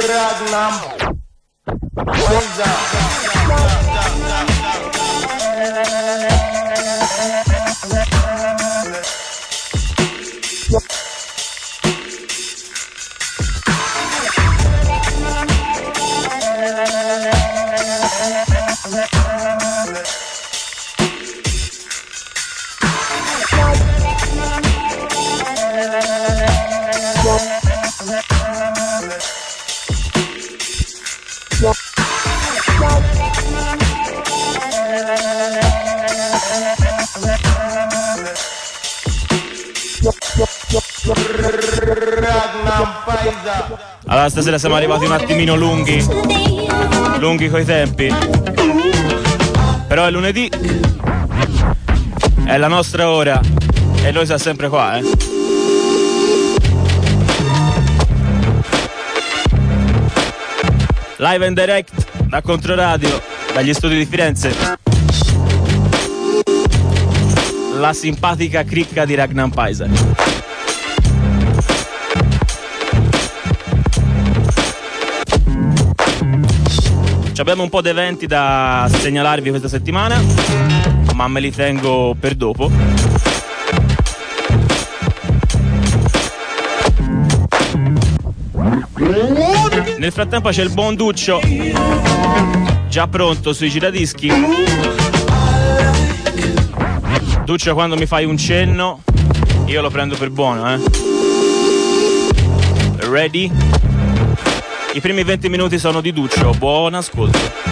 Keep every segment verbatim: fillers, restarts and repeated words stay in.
Allora stasera siamo arrivati un attimino lunghi Lunghi coi tempi. Però è lunedì, è la nostra ora e noi siamo sempre qua, eh live and direct da Controradio, dagli studi di Firenze. La simpatica cricca di Ragnar Paisa. Abbiamo un po' di eventi da segnalarvi questa settimana, ma me li tengo per dopo. Nel frattempo c'è il buon Duccio già pronto sui giradischi. Duccio, quando mi fai un cenno io lo prendo per buono, eh Ready? I primi venti minuti sono di Duccio, buon ascolto.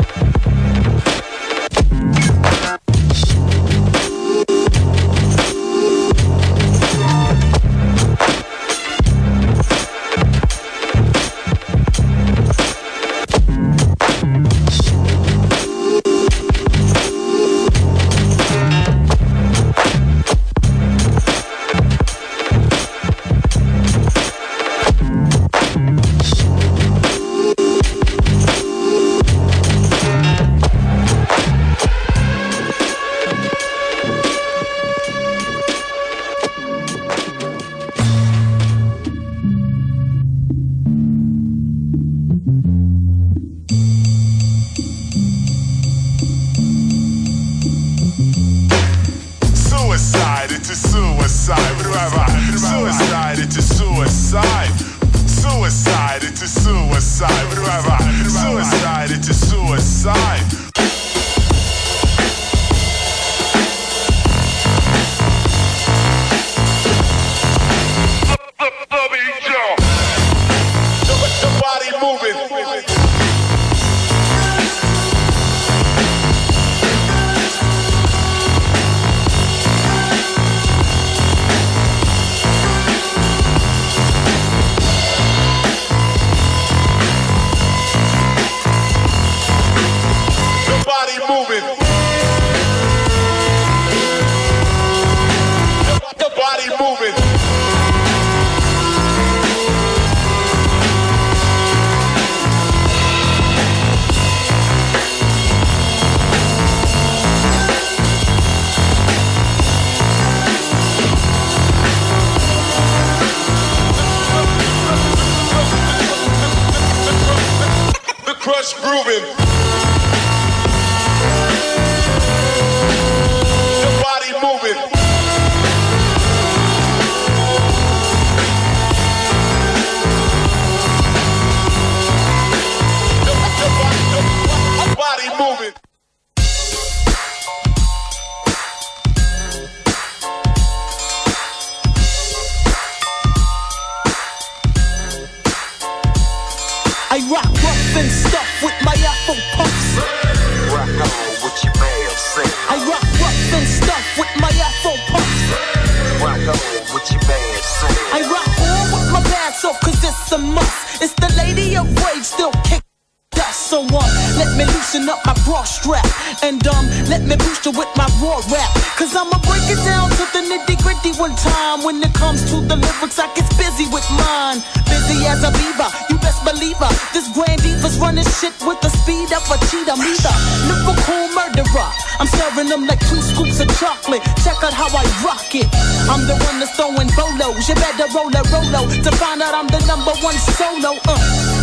I'm the one that's throwing bolos. You better roll a rolo to find out I'm the number one solo. Uh.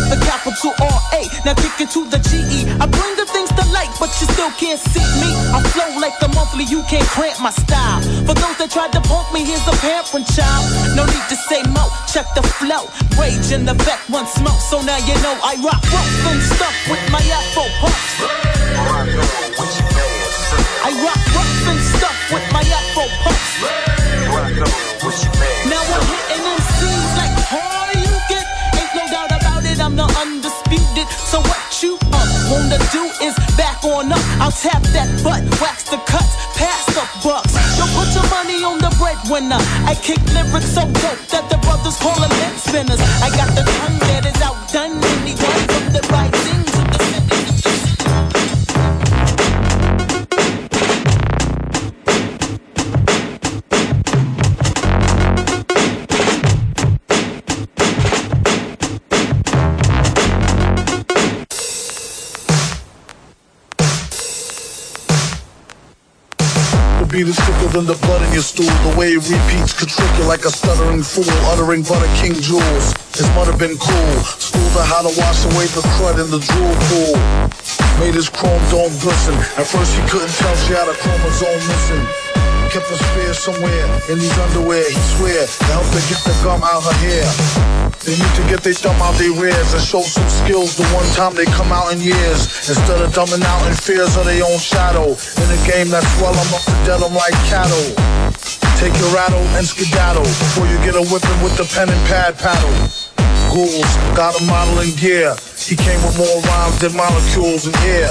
with the capital R A. Now kick it to the G E. I bring the things to light, but you still can't see me. I flow like the monthly, you can't cramp my style. For those that tried to punk me, here's a parent child. No need to say mo, check the flow. Rage in the back, one smoke, so now you know I rock rough and stuff with my Afro puffs. I rock rough and stuff with my Afro puffs. Now I'm hitting them scenes like how you get. Ain't no doubt about it, I'm the undisputed. So what you up wanna do is back on up. I'll tap that butt, wax the cuts, pass the bucks. Yo, put your money on the breadwinner. I kick lyrics so dope that the brothers call them head spinners. I got the tongue that is outdone anyone from the rising to the setting. Beat is thicker than the blood in your stool. The way it repeats could trick you like a stuttering fool, uttering butter king jewels. His mother been cool, schooled her how to wash away the crud in the drool pool. Made his chrome dome glisten. At first he couldn't tell she had a chromosome missing. Kept a spear somewhere in these underwear, he swear, to help her get the gum out her hair. They need to get their thumb out their rears and show some skills the one time they come out in years. Instead of dumbing out in fears of their own shadow. In a game that's well, I'm up to dead, I'm like cattle. Take your rattle and skedaddle before you get a whipping with the pen and pad paddle. Ghouls got a model in gear. He came with more rhymes than molecules in air.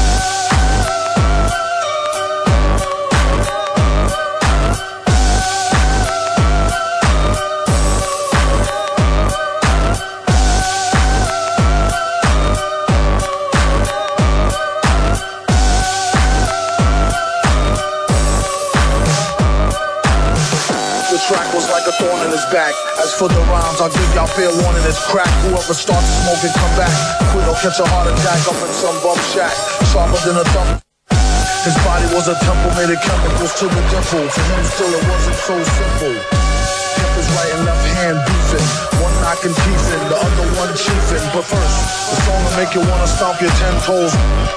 Track was like a thorn in his back. As for the rhymes, I'll give y'all fair warning, it's crack. Whoever starts smoking, come back. Quit or catch a heart attack up in some bum shack. Sharper than a thumb. His body was a temple, made of chemicals to the dimple. For him still it wasn't so simple. Kept his right and left hand beefing. One knocking teeth in, the other one chiefing. But first, the song will make you wanna stomp your ten toes.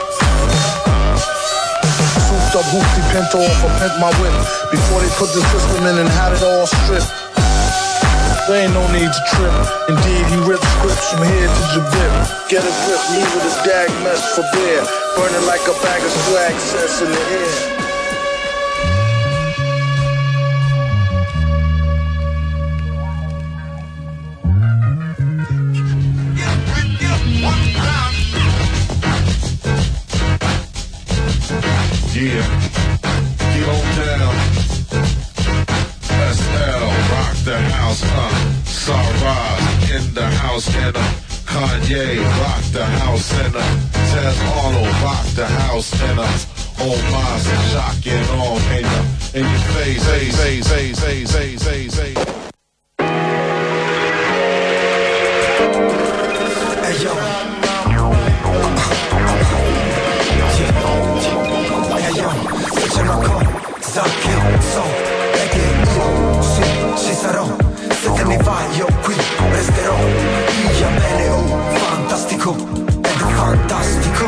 Souped up hoopty pinto off a pimp my whip. Before they put the system in and had it all stripped. There ain't no need to trip. Indeed, he ripped scripts from here to Jabib. Get a grip, leave with his dag mess for beer. Burning like a bag of swag sets in the air. Yeah, get on down. S L, rock the house, uh. Sarah in the house, and uh. Kanye, rock the house, and uh. Tez Arnold, rock the house, and uh. On Mars and Shock and all, and uh. In your face, say, say, say, say, say, say, say. Hey, yo. So, perché io sì, ci sarò. Se te ne vai io qui resterò. Via bene, oh, fantastico. Ed è fantastico.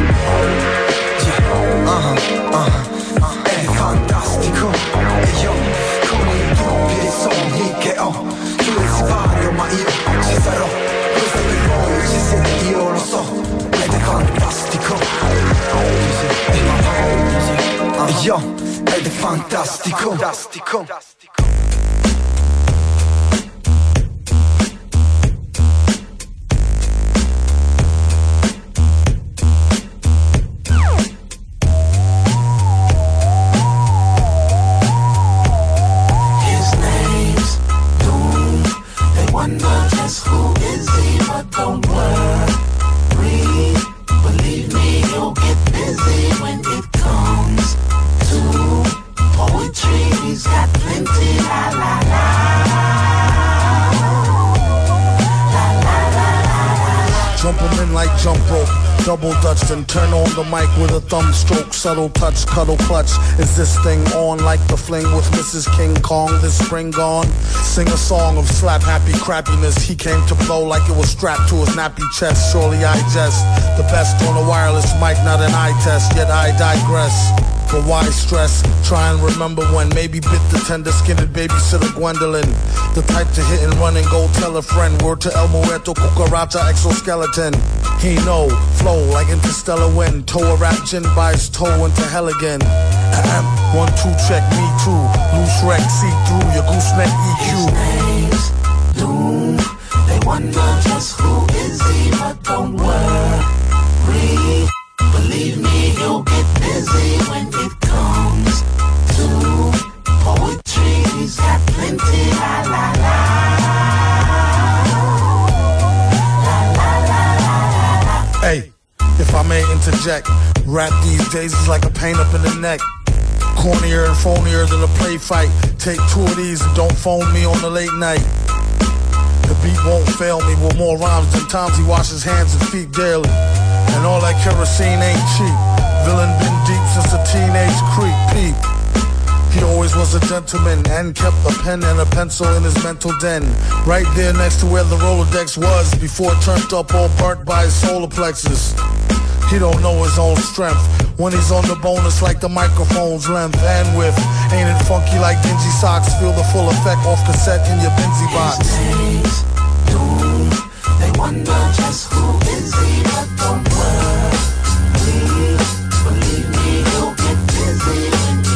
Yeah, uh-huh, uh-huh. È fantastico. E io con i dubbi e i sogni che ho. Tu resi vario ma io ci sarò. Questo per voi ci siete, io lo so. Ed è fantastico. E io ed è fantastico, fantastico. His name's Doom. They wonder just who is he, but don't worry. Believe me, you'll get busy when it comes to poetry. He's got plenty 'em in like jump rope. Double dutch, then turn on the mic with a thumb stroke. Subtle touch, cuddle clutch. Is this thing on like the fling with Missus King Kong? This spring gone? Sing a song of slap happy crappiness. He came to blow like it was strapped to his nappy chest. Surely I jest. The best on a wireless mic, not an eye test. Yet I digress. But why stress? Try and remember when maybe bit the tender-skinned babysitter Gwendolyn. The type to hit and run and go tell a friend. Word to El Muerto, Cucaracha, exoskeleton. He know, flow like interstellar wind. Toe a rap gin by his toe into hell again. Ahem, one, two, check, me too. Loose wreck, see through your gooseneck E Q. His name's Doom. They wonder just who is he, but don't worry. Believe me, you'll get busy when it comes to poetry. He's got plenty, la la la. La la la la la. Hey, if I may interject, rap these days is like a pain up in the neck. Cornier and phonier than a play fight. Take two of these and don't phone me on the late night. The beat won't fail me with more rhymes than times he washes hands and feet daily. And all that kerosene ain't cheap. Villain been deep since a teenage creep peep. He always was a gentleman and kept a pen and a pencil in his mental den. Right there next to where the Rolodex was before it turned up all burnt by his solar plexus. He don't know his own strength when he's on the bonus like the microphone's length and width. Ain't it funky like dingy socks? Feel the full effect off cassette in your Benzie box. His name's Doom. They wonder just who is he, but don't worry. Believe me, you'll get busy when you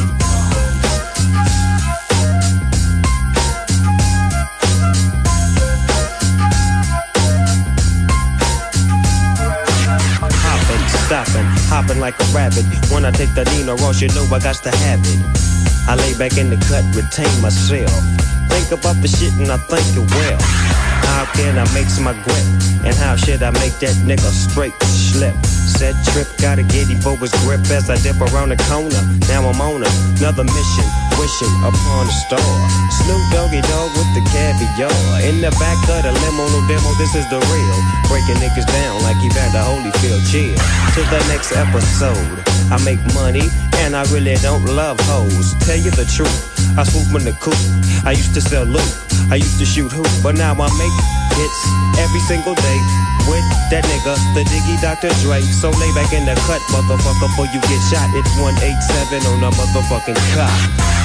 Hopping, stopping, hopping like a rabbit. When I take the Nina Ross, you know I got to have it. I lay back in the cut, retain myself. Think about the shit and I think it well. How can I make my grip? And how should I make that nigga straight slip? Set trip, gotta get him for his grip as I dip around the corner. Now I'm on another mission, wishing upon a star. Snoop Doggy Dogg with the caviar. In the back of the limo, no demo, this is the real. Breaking niggas down like Evander Holyfield. Chill to the next episode. I make money and I really don't love hoes. Tell you the truth, I swoop in the coop. I used to sell loot, I used to shoot hoop, but now I make hits every single day with that nigga, the Diggy Doctor Dre. So lay back in the cut, motherfucker, before you get shot. It's one eighty-seven on the motherfucking cop.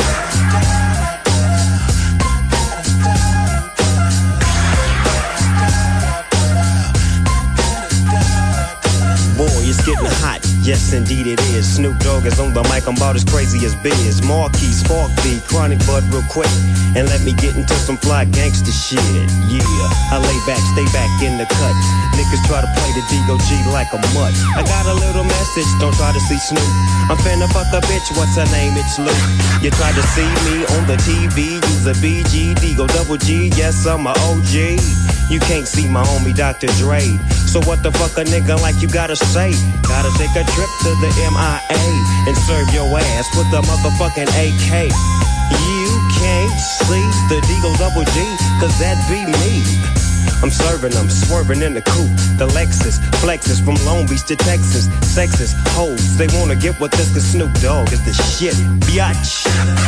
Boy, it's getting hot, yes indeed it is. Snoop Dogg is on the mic, I'm about as crazy as Biz. Marquis, Spark B, Chronic Bud real quick. And let me get into some fly gangster shit. Yeah, I lay back, stay back in the cut. Niggas try to play the D O G like a mutt. I got a little message, don't try to see Snoop. I'm finna fuck a bitch, what's her name? It's Luke. You try to see me on the T V, use a B G, D go double G, yes I'm a O G. You can't see my homie Doctor Dre. So what the fuck a nigga like you gotta say? Gotta take a trip to the M I A and serve your ass with the motherfucking A K. You can't see the Deagle Double G, cause that be me. I'm serving them, swerving in the coupe. The Lexus, flexes from Long Beach to Texas. Sexist hoes, they wanna get with this cause Snoop Dogg is the shit, biatch.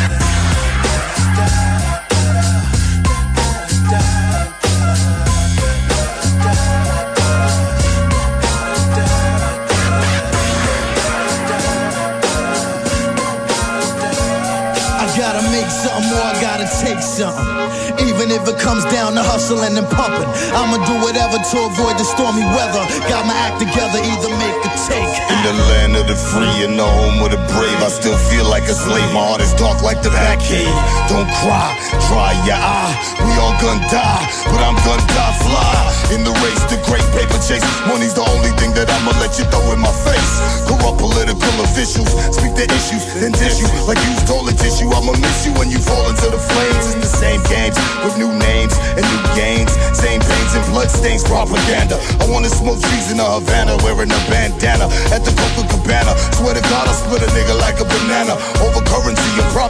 Gotta make something or I gotta take something. Even if it comes down to hustling and pumping, I'ma do whatever to avoid the stormy weather. Got my act together, either make or take. In the land of the free and the home of the brave, I still feel like a slave. My heart is dark like the Batcave. Don't cry, dry your eye. We all gonna die, but I'm gonna die fly. In the race, the great paper chase. Money's the only thing that I'ma let you throw in my face. Corrupt political officials speak the issues, then dish you like you stole a tissue. I'ma miss you when you fall into the flames. It's the same games with new names and new games. Same pains and bloodstains, propaganda. I wanna smoke trees in a Havana, wearing a bandana at the Coca Cabana. Swear to God, I'll split a nigga like a banana over currency and property.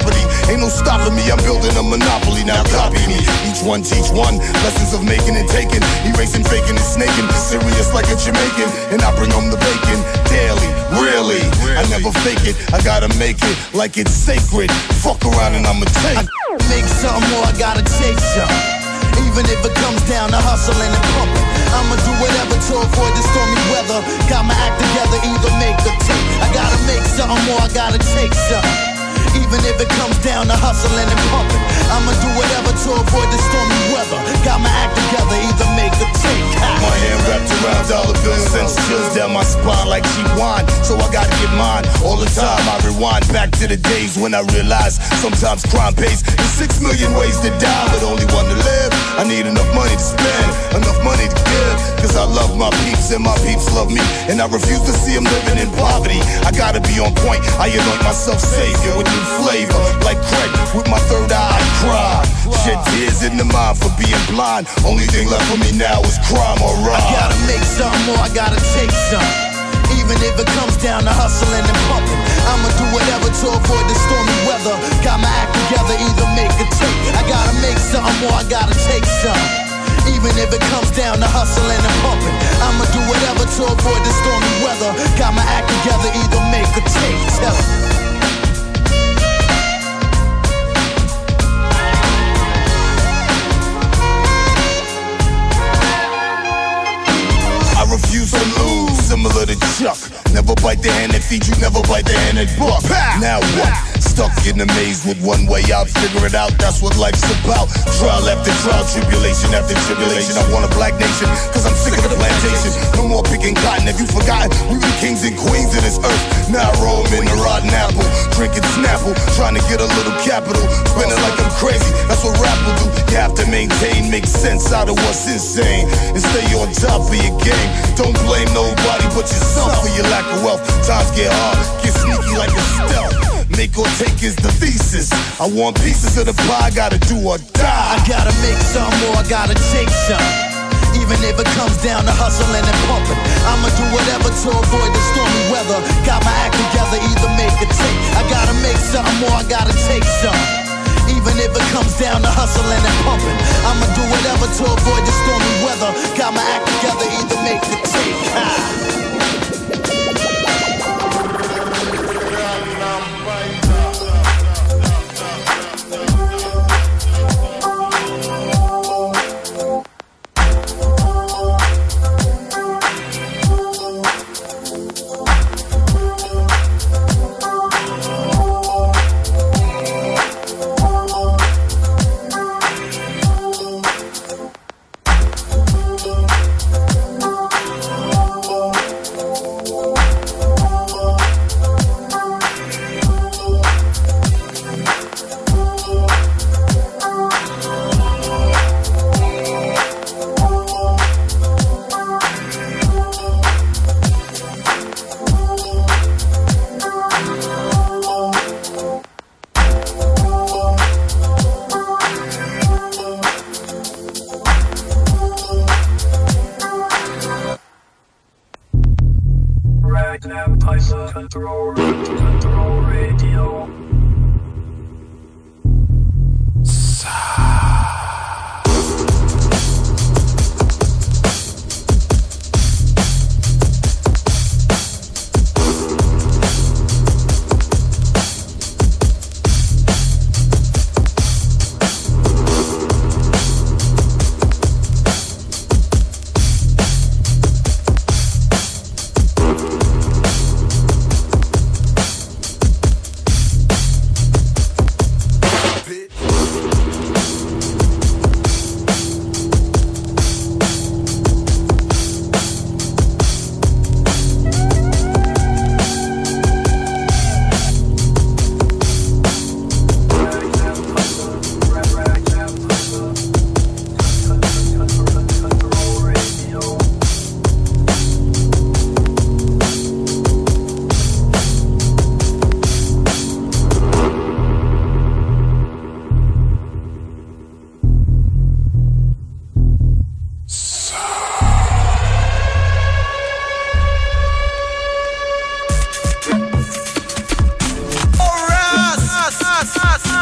Ain't no stopping me, I'm building a monopoly, now copy me. Each one teach one, lessons of making and taking, erasing, faking and snaking, serious like a Jamaican, and I bring home the bacon daily, really. I never fake it, I gotta make it like it's sacred. Fuck around and I'ma take. I make something more, I gotta take some. Even if it comes down to hustling and pumping, I'ma do whatever to avoid the stormy weather. Got my act together, either make or take. I gotta make something more, I gotta take something. Even if it comes down to hustling and pumping, I'ma do whatever to avoid the stormy weather. Got my act together, either make or take. My hand wrapped around dollar bills, sends chills down my spine like cheap wine. So I gotta get mine. All the time I rewind back to the days when I realized sometimes crime pays. There's six million ways to die, but only one to live. I need enough money to spend, enough money to give. Cause I love my peeps and my peeps love me, and I refuse to see them living in poverty. I gotta be on point, I anoint myself savior with new flavor. Like Craig, with my third eye I cry. Shed tears in the mind for being blind. Only thing left for me now is crime or rhyme. I gotta make something more, I gotta take some. Even if it comes down to hustling and pumping, I'ma do whatever to avoid the stormy weather. Got my act together, either make or take. I gotta make something more, I gotta take some. Even if it comes down to hustling and pumping, I'ma do whatever to avoid the stormy weather. Got my act together, either make or take. Tell 'em. I refuse to lose, similar to Chuck. Never bite the hand that feeds you, never bite the hand that buck. Now what? Stuck in a maze with one way out, figure it out, that's what life's about. Trial after trial, tribulation after tribulation. I want a black nation, cause I'm sick of the plantation. No more picking cotton, have you forgotten? We were the kings and queens of this earth. Now I roam in a rotten apple, drinking Snapple, trying to get a little capital. Spending like I'm crazy, that's what rap will do. You have to maintain, make sense out of what's insane, and stay on top of your game. Don't blame nobody but yourself for your lack of wealth. Times get hard, get sneaky like a stealth. Make or take is the thesis. I want pieces of the pie, gotta do or die. I gotta make some more, I gotta take some. Even if it comes down to hustling and pumping, I'ma do whatever to avoid the stormy weather. Got my act together, either make or take. I gotta make something more, I gotta take some. Even if it comes down to hustling and pumping, I'ma do whatever to avoid the stormy weather. Got my act together, either make or take. Ha.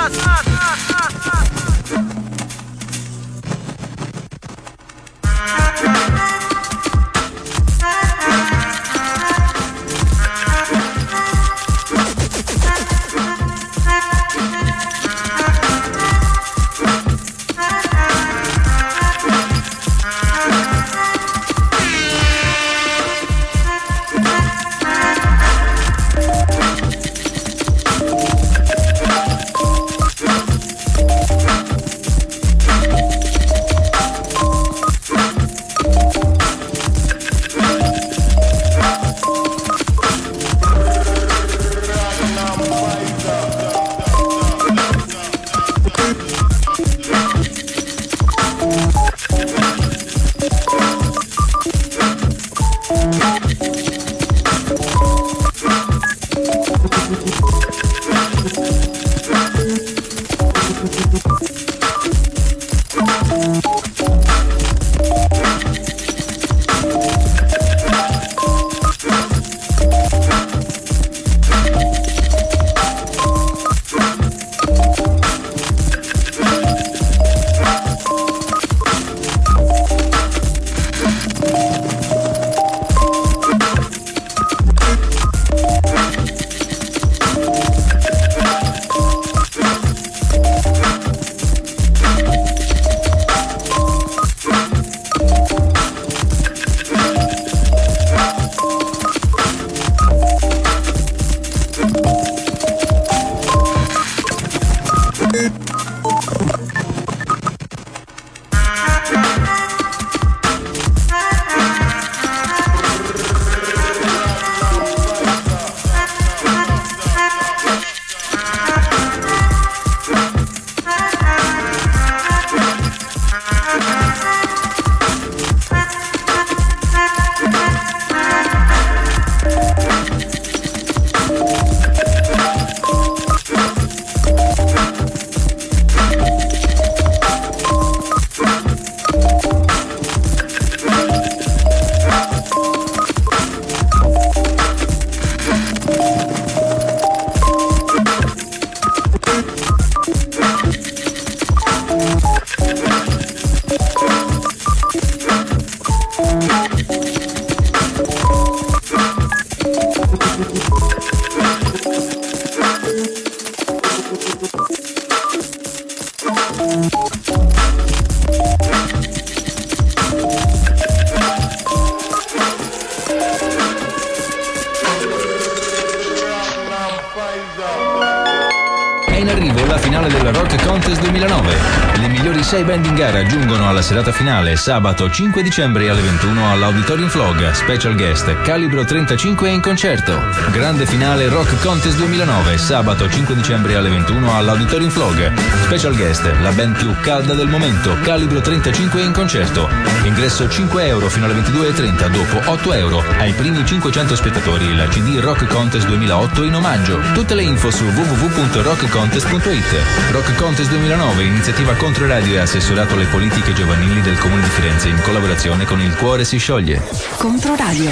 sei band in gara giungono alla serata finale sabato cinque dicembre alle ventuno all'Auditorium Flog. Special guest Calibro trentacinque in concerto. Grande finale Rock Contest duemilanove sabato cinque dicembre alle ventuno all'Auditorium Flog. Special guest la band più calda del momento Calibro trentacinque in concerto. Ingresso cinque euro fino alle ventidue e trenta, dopo otto euro ai primi cinquecento spettatori il C D Rock Contest duemilaotto in omaggio. Tutte le info su w w w punto rock contest punto i t. Rock Contest duemilanove, iniziativa Controradio e assessorato alle politiche giovanili del Comune di Firenze in collaborazione con Il Cuore si scioglie. Controradio.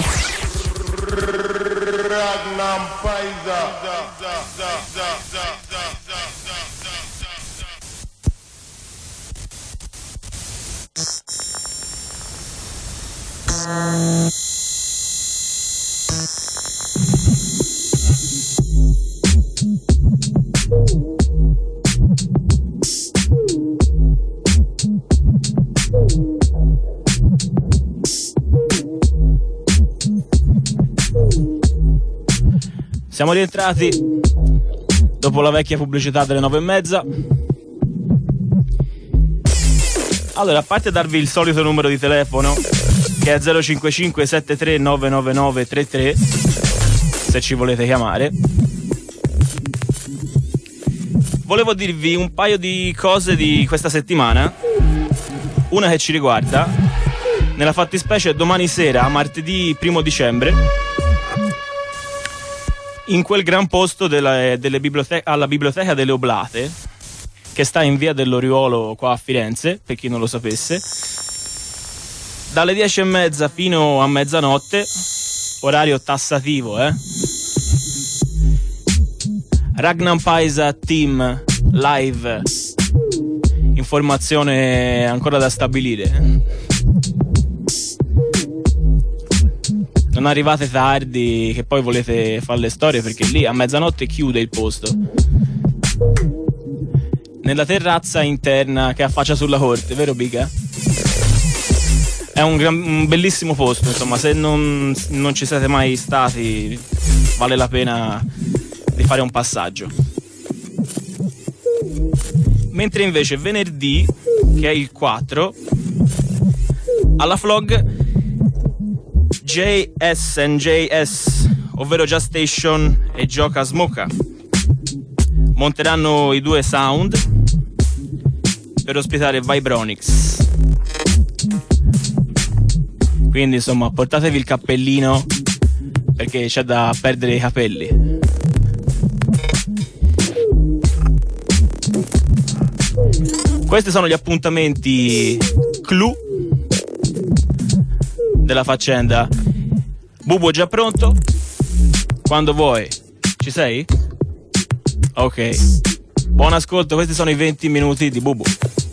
Siamo rientrati dopo la vecchia pubblicità delle nove e mezza. Allora, a parte darvi il solito numero di telefono, che è zero cinque cinque sette tre nove nove nove tre tre, se ci volete chiamare, volevo dirvi un paio di cose di questa settimana. Una che ci riguarda, nella fattispecie domani sera, martedì primo dicembre, in quel gran posto della, delle bibliote- alla Biblioteca delle Oblate, che sta in via dell'Oriuolo qua a Firenze, per chi non lo sapesse, dalle dieci e mezza fino a mezzanotte, orario tassativo, eh? Ragnar Paisa Team live, informazione ancora da stabilire. Non arrivate tardi che poi volete fare le storie, perché lì a mezzanotte chiude il posto. Nella terrazza interna che affaccia sulla corte, vero Biga? È un, gran, un bellissimo posto, insomma, se non, non ci siete mai stati vale la pena di fare un passaggio. Mentre invece venerdì, che è il quattro, alla Flog J S and J S, ovvero Just Station e Gioca Smoka, monteranno i due sound per ospitare Vibronix. Quindi insomma portatevi il cappellino, perché c'è da perdere i capelli. Questi sono gli appuntamenti clou della faccenda. Bubu è già pronto? Quando vuoi. Ci sei? Ok. Buon ascolto, questi sono i venti minuti di Bubu.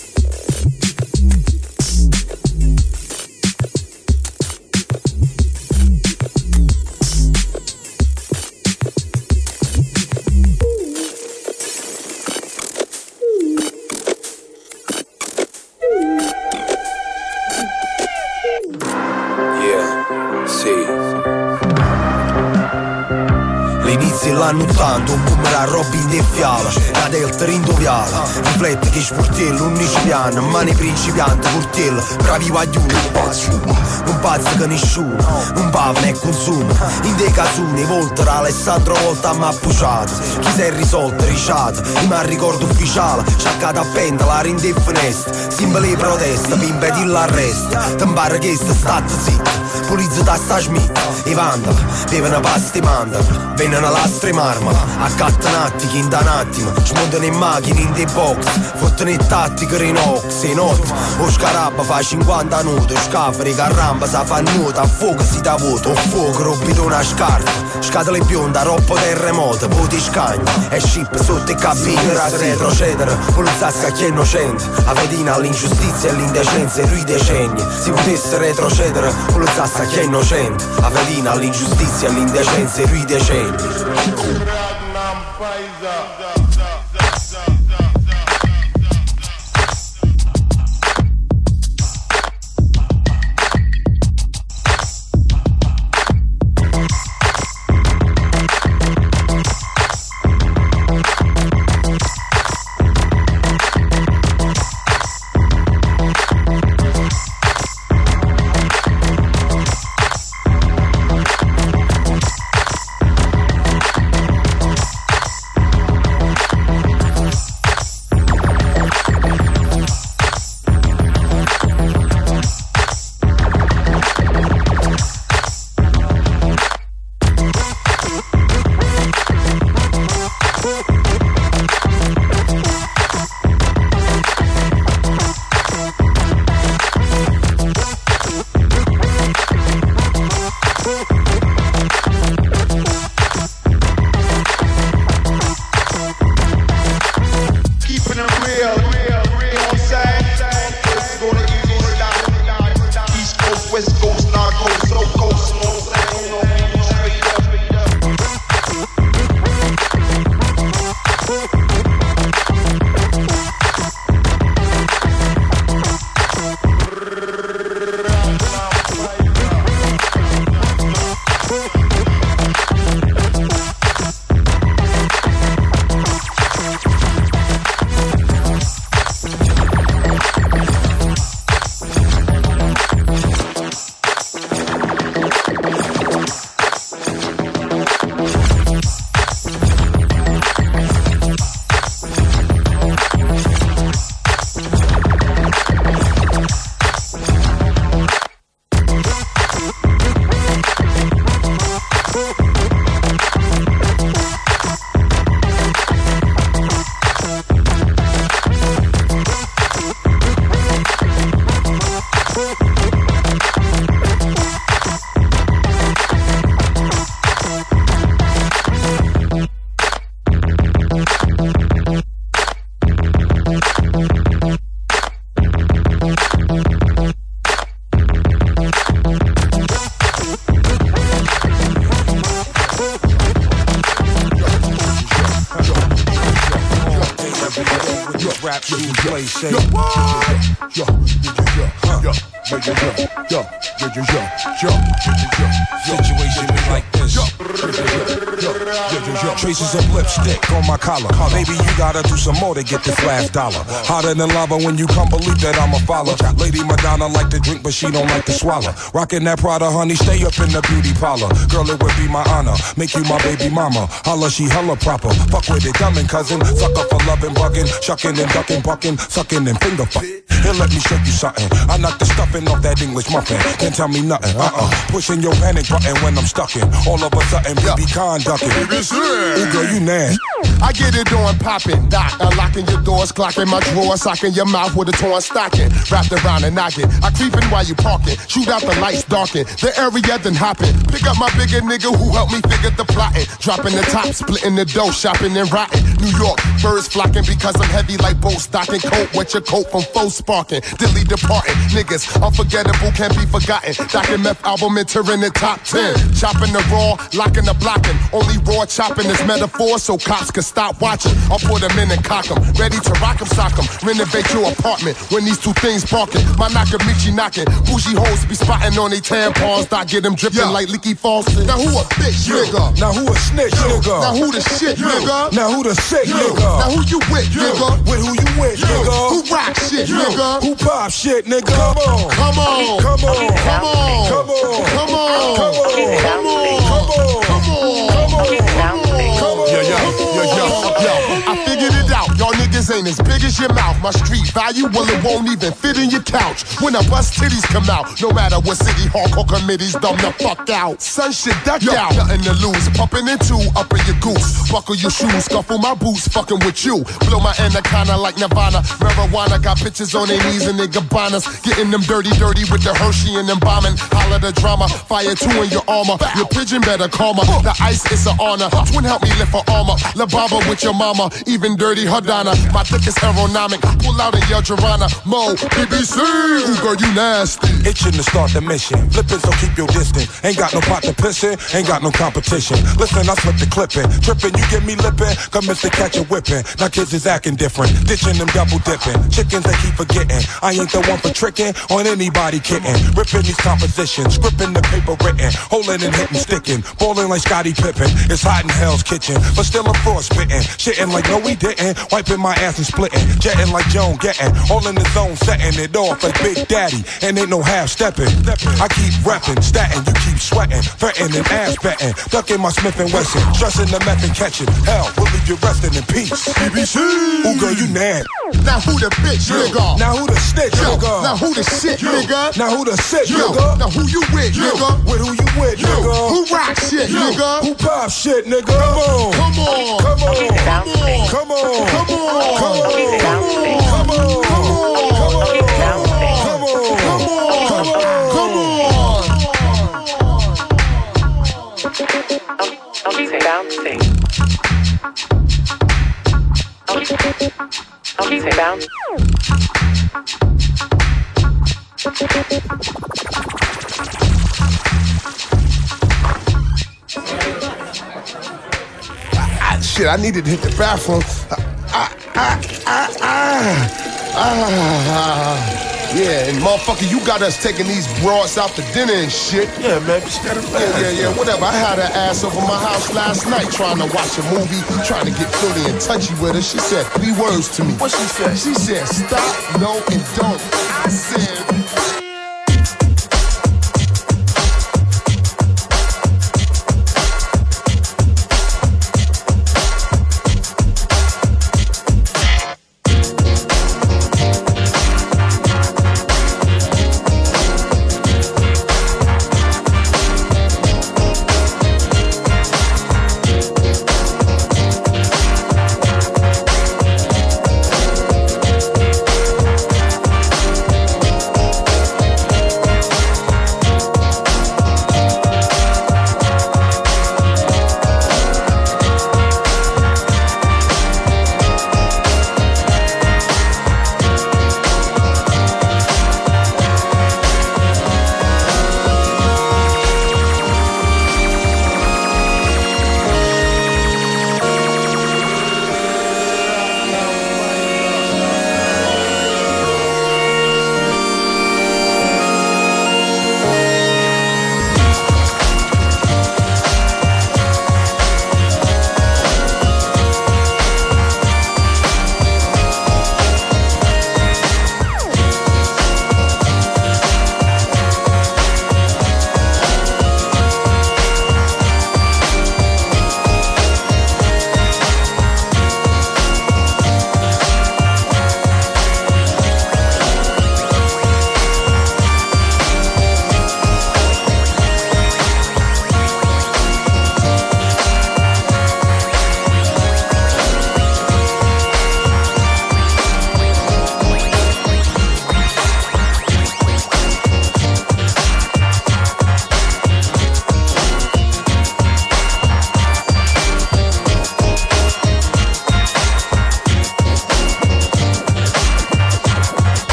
L'anno ottanta, un boomerang Robin de Fiala, la Delta rindoviala, riflette che sportello, undici piani, mani principiante, portello, bravi guaglioni, non pazzo che nessuno, non pava né consuma, in dei casuni, Volter, Alessandro Volta m'ha puciato, chi si è risolto, riciato, ma ricordo ufficiale, sciaccata a pentola, rinde finestra, simboli di protesta, per impedire l'arresto, tempare che sta stato zitto, polizia da sta Schmidt, i vandali, bevono pasta e mandano, vengono lastre marmala, accattano attimi in da un attimo, smontano in macchine in dei box, fottono i tattiche Rinox, e notte, o scarabba fa cinquanta nuti, o scafari caramba sa fa nuoto, a fuoco si dà voto, o fuoco robito una scarpa, scatole bionda, roppo terremoto, poti scagni, e ship sotto i cabini, retrocedere, polizia scacchi è innocente, a vedina all'ingiustizia e all'indecenza e lui decenni, si potesse retrocedere, polizia scacchi è innocente, a vedina all'ingiustizia e all'indecenza e lui decenni. these rap shoes play safe. Yo, yo, yo, yo, yo, yo, yo, yo, yo, yo, yo. Situation be like this. Traces of lipstick on my collar. Maybe you gotta do some more to get this last dollar. Hotter than lava when you come believe that I'm a follower. Lady Madonna like to drink, but she don't like to swallow. Rockin' that Prada, honey, stay up in the beauty parlor. Girl, it would be my honor. Make you my baby mama. Holla, she hella proper. Fuck with it, dummin' cousin. Sucker for loving, bugging, shucking and ducking, bucking, sucking and finger fucking. Here, let me show you something. I knock the stuffing off that English muffin. Can't tell me nothing. Uh-uh. Pushing your panic button when I'm stuck in. All of a sudden, baby, conducting. Ooh, girl, you nasty. I get it on poppin', knock, unlocking your doors, clocking my drawers, socking your mouth with a torn stocking, wrapped around and knocking. I creepin' while you parkin', shoot out the lights, darken the area, then hoppin'. Pick up my bigger nigga who helped me figure the plotting, dropping the top, splitting the dough, shopping and rotting. New York, birds flocking because I'm heavy like boat stocking. Coat, wet your coat from faux sparking, dilly departing. Niggas unforgettable, can't be forgotten. Doctor Meth album entering the top ten. Chopping the raw, locking the blocking. Only raw chopping is metaphor, so cops can stop watching. I'll put them in and cock them. Ready to rock them, sock them. Renovate your apartment when these two things barking. My Nakamichi knocking. Bougie hoes be spotting on they tampons. I get them dripping yeah. like leaky faucet. Now who a bitch, you. nigga? Now who a snitch, you. nigga? Now who the shit, you. nigga? Now who the sick, you. nigga? Now who you with, you. nigga? With who you with, you. nigga? Who rock shit, you. nigga? Who pop shit, nigga? Come on. Come on. Come on. Come on. Come on. Come on. Come on. Come on. Come on. Come on. Come on. Come on. Yo, yo, yo, yo, yo. I figured it out. Y'all niggas ain't as big as your mouth. My street value, well, it won't even fit in your couch. When I bust titties come out, no matter what city hardcore committees dumb the fuck out. Son shit duck yo, out. Nothing to lose. Pumping in two, up in your goose. Buckle your shoes, scuffle my boots, fucking with you. Blow my anaconda like Nirvana. Marijuana got bitches on their knees and they gabanas. Getting them dirty, dirty with the Hershey and them bombing. Holla the drama, fire two in your armor. Your pigeon better calmer. The ice is an honor. Twin help me lift her armor. La Baba with your mama, even dirty Hadana. My thickest aeronomic, pull out in your Jarana. Mo, B B C, ooh girl you nasty. Itching to start the mission. Flippin', so keep your distance. Ain't got no pot to piss in, ain't got no competition. Listen, I slip the clippin'. Trippin', you get me lippin'. Come Mister Catch a whippin'. Now kids is acting different. Ditching them double dipping. Chickens they keep forgetting. I ain't the one for tricking on anybody kidding. Ripping these compositions, scripting the paper written. Holding and hitting, sticking. Ballin' like Scottie Pippen. It's hot in Hell's Kitchen, but still I'm frostbitten. Shitting like no we didn't. Wiping my ass and splitting. Jetting like Joan getting. All in the zone, setting it off like Big Daddy. And ain't no half stepping. I keep repping, statting, you keep sweating. Threatening, ass betting. Ducking my Smith and Wesson. Stressing the meth and catching. Hell, we'll leave you resting in peace. B B C. Ooh girl, you mad. Now who the bitch, yo. nigga? Now who the snitch, yo. nigga? Now who the shit, yo. nigga? Now who the sick, yo. nigga? Now who you with, yo. nigga? With who you with, yo. nigga? Who rock shit, yo. nigga? Who pop shit, nigga? Come on. Come on. Come on. Come on. Come on. Come on. Come on. Come on. Come on. Come Bouncing. Okay, bounce. Ah, shit, I needed to hit the bathroom. Ah, ah, ah, ah, ah. Yeah, and motherfucker, you got us taking these broads out to dinner and shit. Yeah, man, just gotta Yeah, yeah, yeah, whatever. I had her ass over my house last night trying to watch a movie, trying to get filthy and touchy with her. She said three words to me. What she said? She said, stop, no, and don't. I said...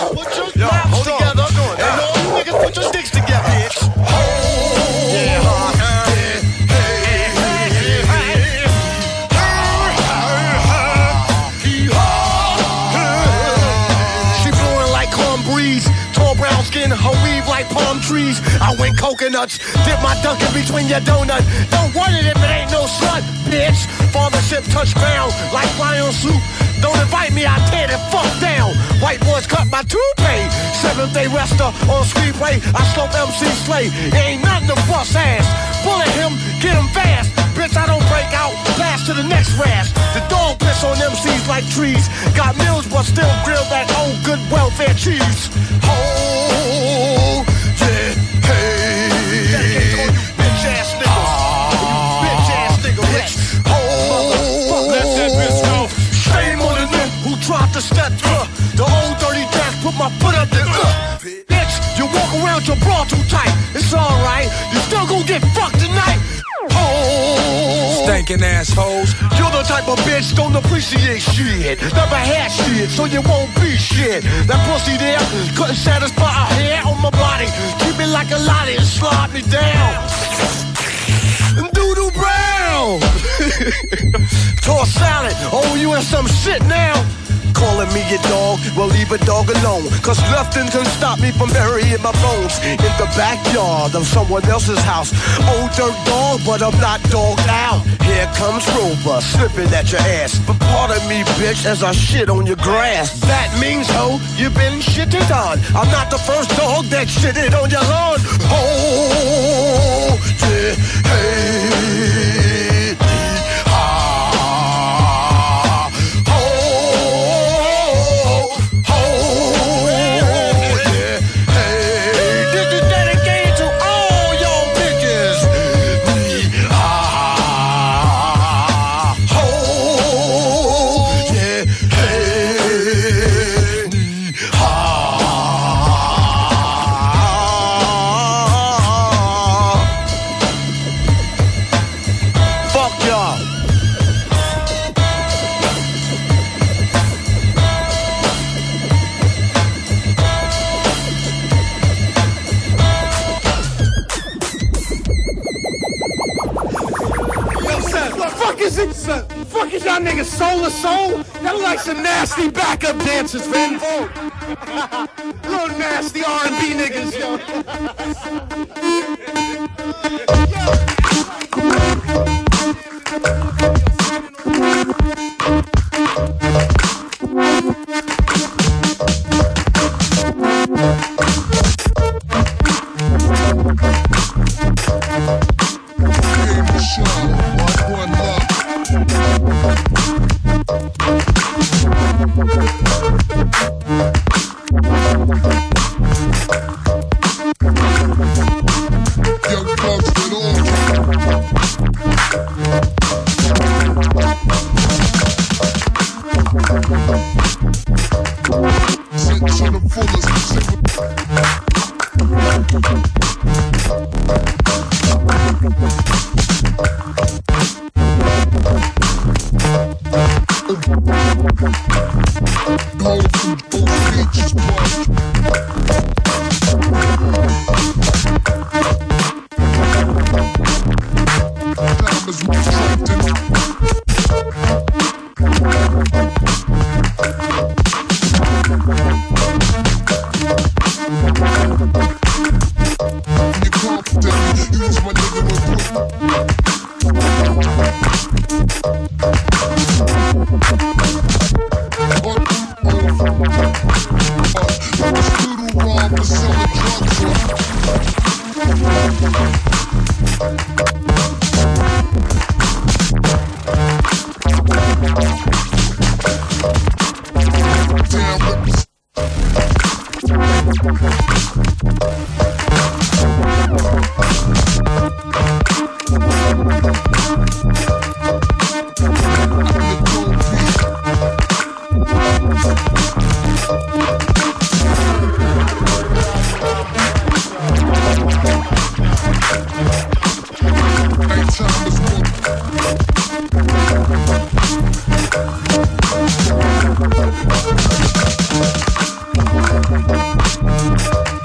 Put your mouths together, and all you niggas put your dicks together, bitch. Yeah, huh? Brown skin, her weave like palm trees. I went coconuts, dip my dunk in between your donut. Don't want it if it ain't no slut, bitch. Fathership touch ground like lion soup. Don't invite me, I tear the fuck down. White boys cut my toupee. Seventh day rester on screenplay. I slope M C Slay. Ain't nothing to bust ass. Bullet him, get him fast. Bitch, I don't break out, pass to the next rash. The dog piss on M Cs like trees. Got meals, but still grill that old good welfare cheese. Oh, yeah, hey. Bitch ass niggas. Bitch ass nigga, bitch. Oh, let that bitch go. Shame on the nigga who tried to step through. The old dirty dash put my foot up there. Uh, bitch, you walk around your bra too tight. It's alright, you still gon' get fucked tonight. Oh, stinking assholes. You're the type of bitch don't appreciate shit. Never had shit, so you won't be shit. That pussy there couldn't satisfy a hair on my body. Keep me like a lottie and slide me down. Doodoo brown. Toss salad. Oh, you in some shit now. Calling me a dog, well leave a dog alone. Cause nothing can stop me from burying my bones in the backyard of someone else's house. Old dirt dog, but I'm not dogged out. Here comes Rover, sniffing at your ass. But pardon me, bitch, as I shit on your grass. That means, ho, you've been shitted on. I'm not the first dog that shitted on your lawn. Oh, yeah, hey, ah. Fuck is y'all niggas soul to soul? Y'all look like some nasty backup dancers, man. Little nasty R and B niggas, yo.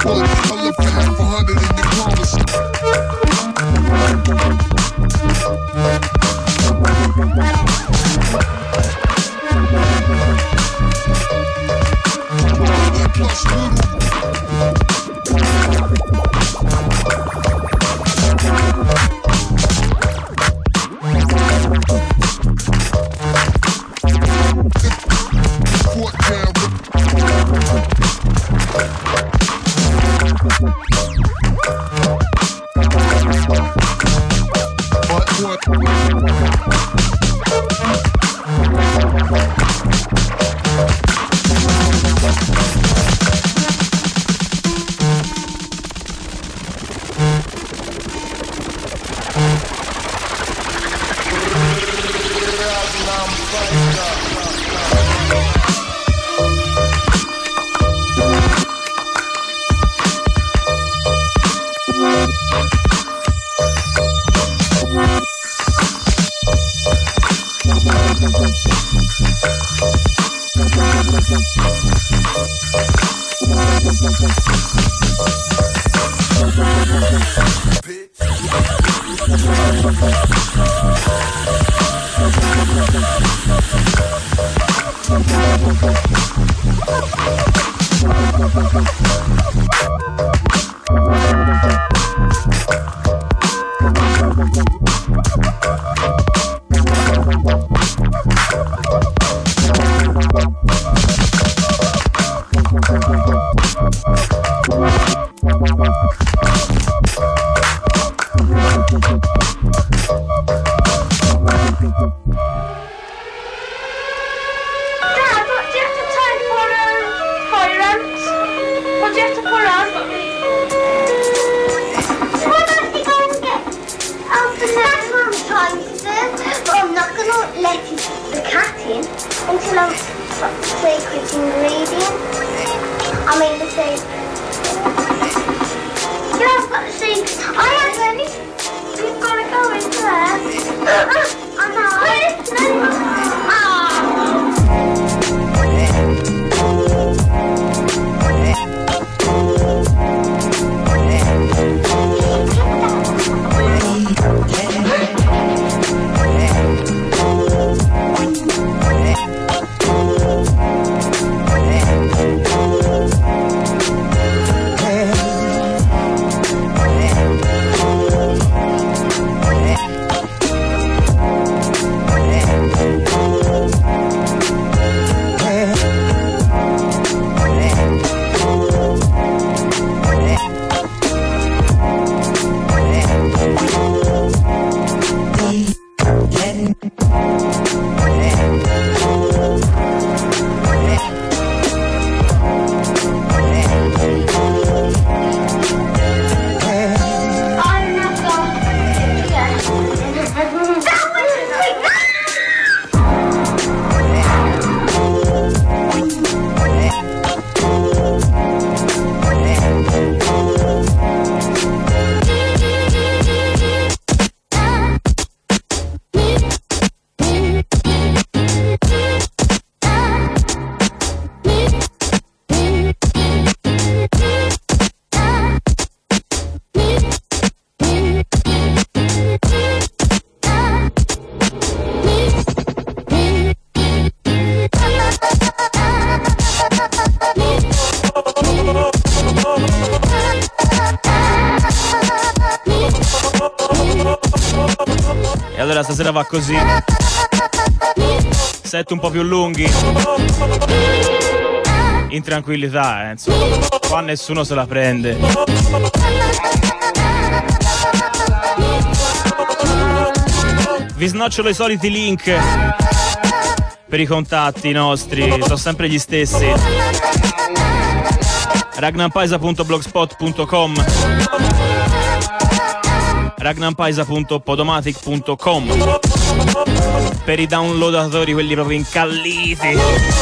bullet. I left a half a hundred in your promise. Plus E allora stasera va così. Set un po' più lunghi, in tranquillità, eh, insomma. Qua nessuno se la prende. Vi snocciolo i soliti link per i contatti nostri, sono sempre gli stessi. ragnampaisa punto blogspot punto com, ragnampaisa punto podomatic punto com per i downloadatori, quelli proprio incalliti.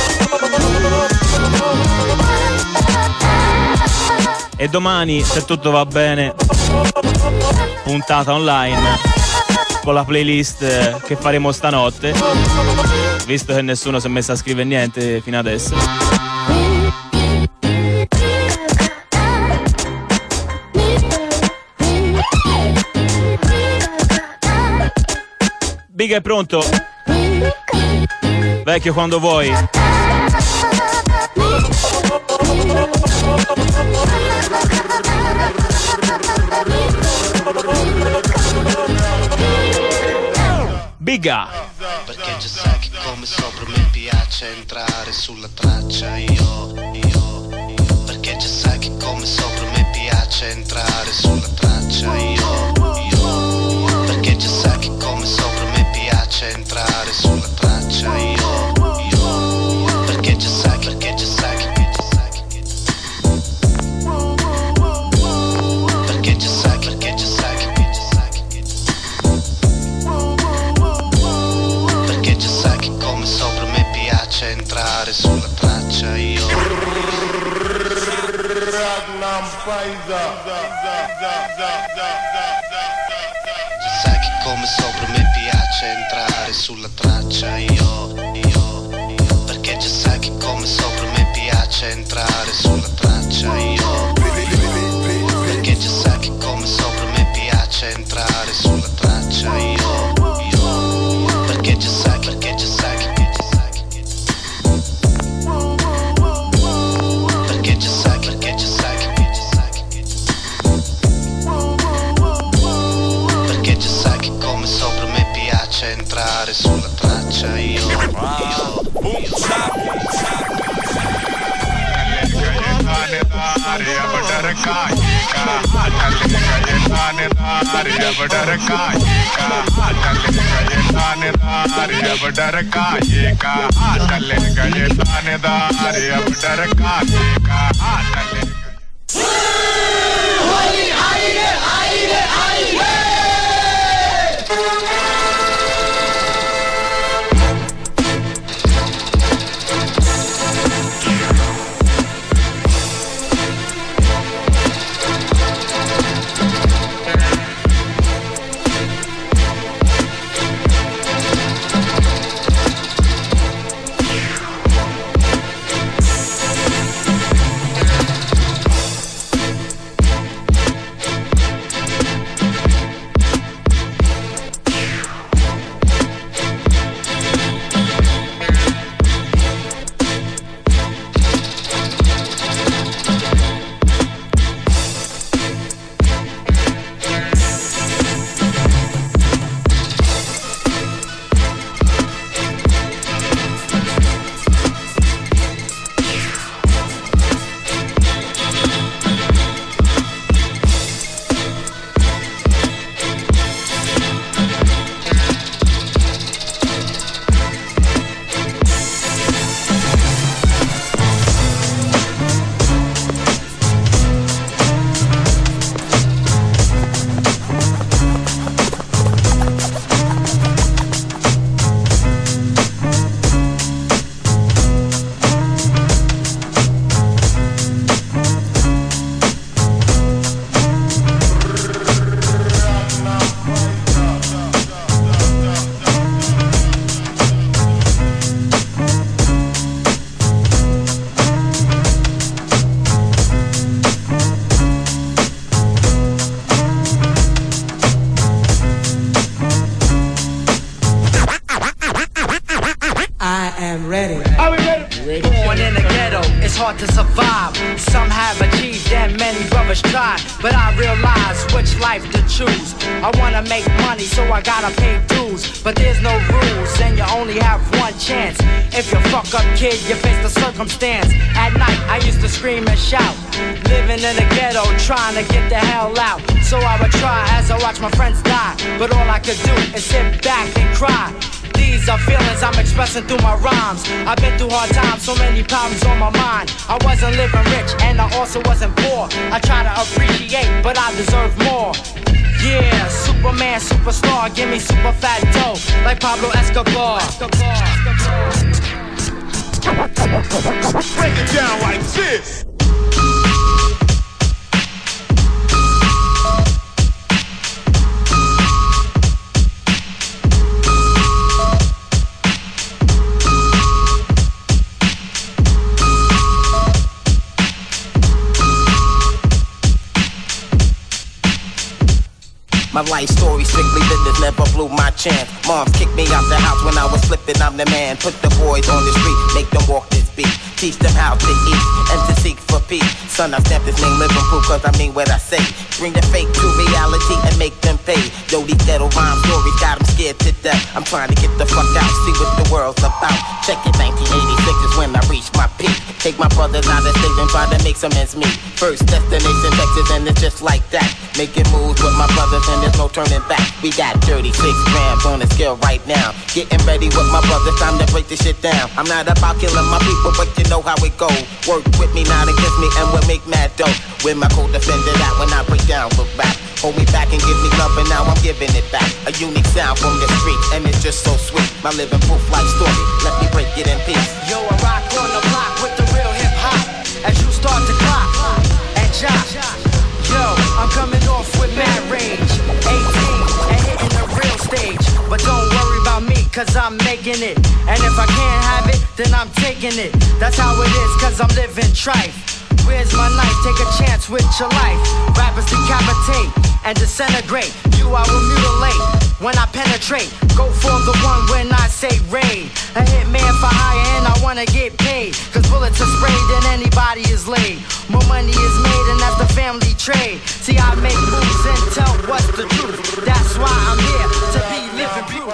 E domani, se tutto va bene, puntata online con la playlist che faremo stanotte, visto che nessuno si è messo a scrivere niente fino adesso. Big è pronto? Vecchio, quando vuoi. Biga. Perché già sai che come sopra mi piace entrare sulla traccia io, io, io. Perché già sai che come sopra mi piace entrare sulla traccia io, io. Perché già sai che come sopra mi piace entrare sulla traccia io, io. Perché già sai, perché già sai che perché già sai, perché già sai che perché già sai che come sopra mi piace entrare sulla traccia io. Già sai che come sopra mi piace entrare sulla traccia io, io, io. Perché già sai che come sopra mi piace entrare sulla traccia io. Perché già sai che come sopra mi piace entrare sulla traccia io, io. Perché già sai, perché già sai che perché già sai, perché già sai che perché già sai che come sopra mi piace entrare sulla traccia io, io, To survive, some have achieved and many brothers tried, but I realize which life to choose. I wanna make money, so I gotta pay dues, but there's no rules and you only have one chance. If you fuck up, kid, you face the circumstance. At night I used to scream and shout, living in the ghetto, trying to get the hell out. So I would try as I watch my friends die, but all I could do is sit back and cry. These are feelings I'm expressing through my rhymes. I've been through hard times, so many problems on my mind. I wasn't living rich and I also wasn't poor. I try to appreciate, but I deserve more. Yeah, Superman, superstar, give me super fat dough, like Pablo Escobar. Break it down like this. My life story strictly business, never blew my chance. Moms kicked me out the house when I was slipping, I'm the man. Put the boys on the street, make them walk this beat. Teach them how to eat and to seek for peace. Son, I stamp this name living proof cause I mean what I say. Bring the fake to reality and make them pay. Yo, these ghetto rhyme stories got them scared to death. I'm trying to get the fuck out, see what the world's about. Check it, nineteen eighty-six is when I reached my peak. Take my brothers out of state and try to make some ends meet. First destination Texas and it's just like that. Making moves with my brothers and there's no turning back. We got thirty-six grams on the scale right now. Getting ready with my brothers, time to break this shit down. I'm not about killing my people, but you know how it go. Work with me, not against me, and we'll make mad dough. With my co-defender that when I break down, look back. Hold me back and give me love, and now I'm giving it back. A unique sound from the street, and it's just so sweet. My living proof life story, let me break it in peace. Yo, I rock on the block with the real hip-hop. As you start to clock and jock. Yo, I'm coming off with mad range. eighteen and hitting the real stage. But don't worry about me, cause I'm making it. And if I can't have it, then I'm taking it. That's how it is, cause I'm living trife. Where's my knife? Take a chance with your life. Rappers decapitate and disintegrate. You I will mutilate when I penetrate. Go for the one when I say raid. A hitman for hire and I wanna get paid. Cause bullets are sprayed and anybody is laid. More money is made and that's the family trade. See I make moves and tell what's the truth. That's why I'm here to be living proof.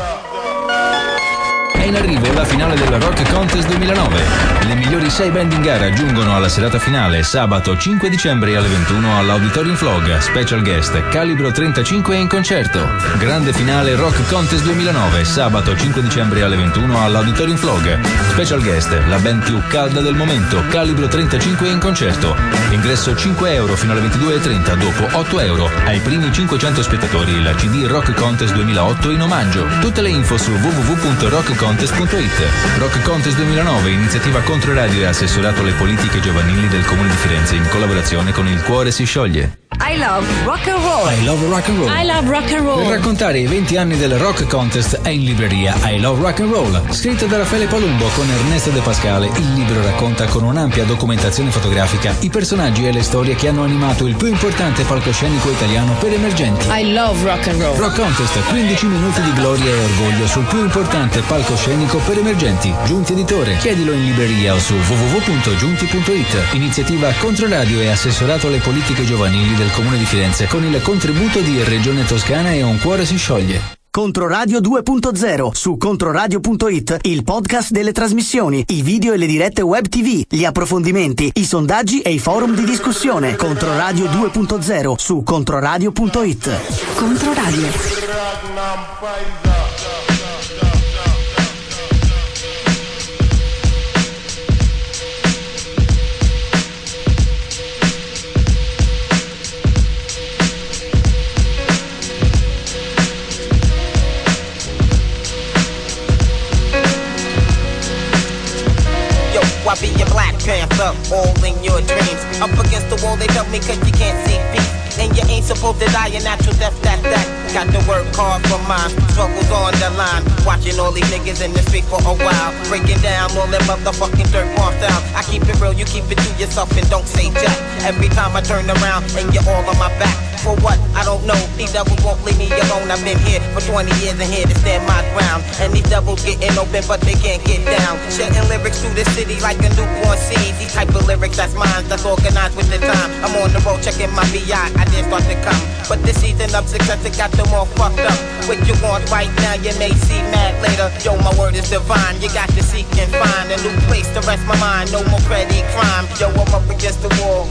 È in arrivo la finale del Rock Contest duemilanove. Le migliori sei band in gara giungono alla serata finale sabato cinque dicembre alle ventuno all'Auditorium Flog. Special guest Calibro trentacinque in concerto. Grande finale Rock Contest duemilanove sabato cinque dicembre alle ventuno all'Auditorium Flog. Special guest la band più calda del momento Calibro trentacinque in concerto. Ingresso cinque euro fino alle ventidue e trenta, dopo otto euro. Ai primi cinquecento spettatori la C D Rock Contest duemilaotto in omaggio. Tutte le info su w w w punto rock contest punto it. Rock Contest duemilanove, iniziativa Controradio e assessorato alle politiche giovanili del Comune di Firenze in collaborazione con Il Cuore si scioglie. I love rock and roll. I love rock and roll. I love rock and roll. Per raccontare i venti anni del Rock Contest è in libreria I Love Rock and Roll, scritto da Raffaele Palumbo con Ernesto De Pascale. Il libro racconta con un'ampia documentazione fotografica i personaggi e le storie che hanno animato il più importante palcoscenico italiano per emergenti. I love rock and roll. Rock Contest, quindici minuti di gloria e orgoglio sul più importante palcoscenico per emergenti. Giunti Editore. Chiedilo in libreria o su w w w punto giunti punto it. Iniziativa Controradio e assessorato alle politiche giovanili del Comune di Firenze con il contributo di Regione Toscana e Un Cuore si scioglie. Controradio due punto zero su controradio punto it, il podcast delle trasmissioni, i video e le dirette web tivù, gli approfondimenti, i sondaggi e i forum di discussione. Controradio due punto zero su controradio punto it. Controradio. I be a Black Panther, all in your dreams. Up against the wall, they tell me cause you can't see peace. And you ain't supposed to die a natural death, that, that. Got to work hard for mine, struggles on the line. Watching all these niggas in the street for a while. Breaking down all them motherfucking dirt bomb styles. I keep it real, you keep it to yourself and don't say jack. Every time I turn around and you're all on my back. For what? I don't know, these devils won't leave me alone. I've been here for twenty years and here to stand my ground. And these devils getting open but they can't get down. Shedding lyrics through the city like a newborn seed. These type of lyrics, that's mine, that's organized with the time. I'm on the road checking my V I, I did start to come. But this season of success, it got them all fucked up. What you want right now, you may see mad later. Yo, my word is divine, you got to seek and find a new place to rest my mind. No more petty crime, yo, I'm up against the wall.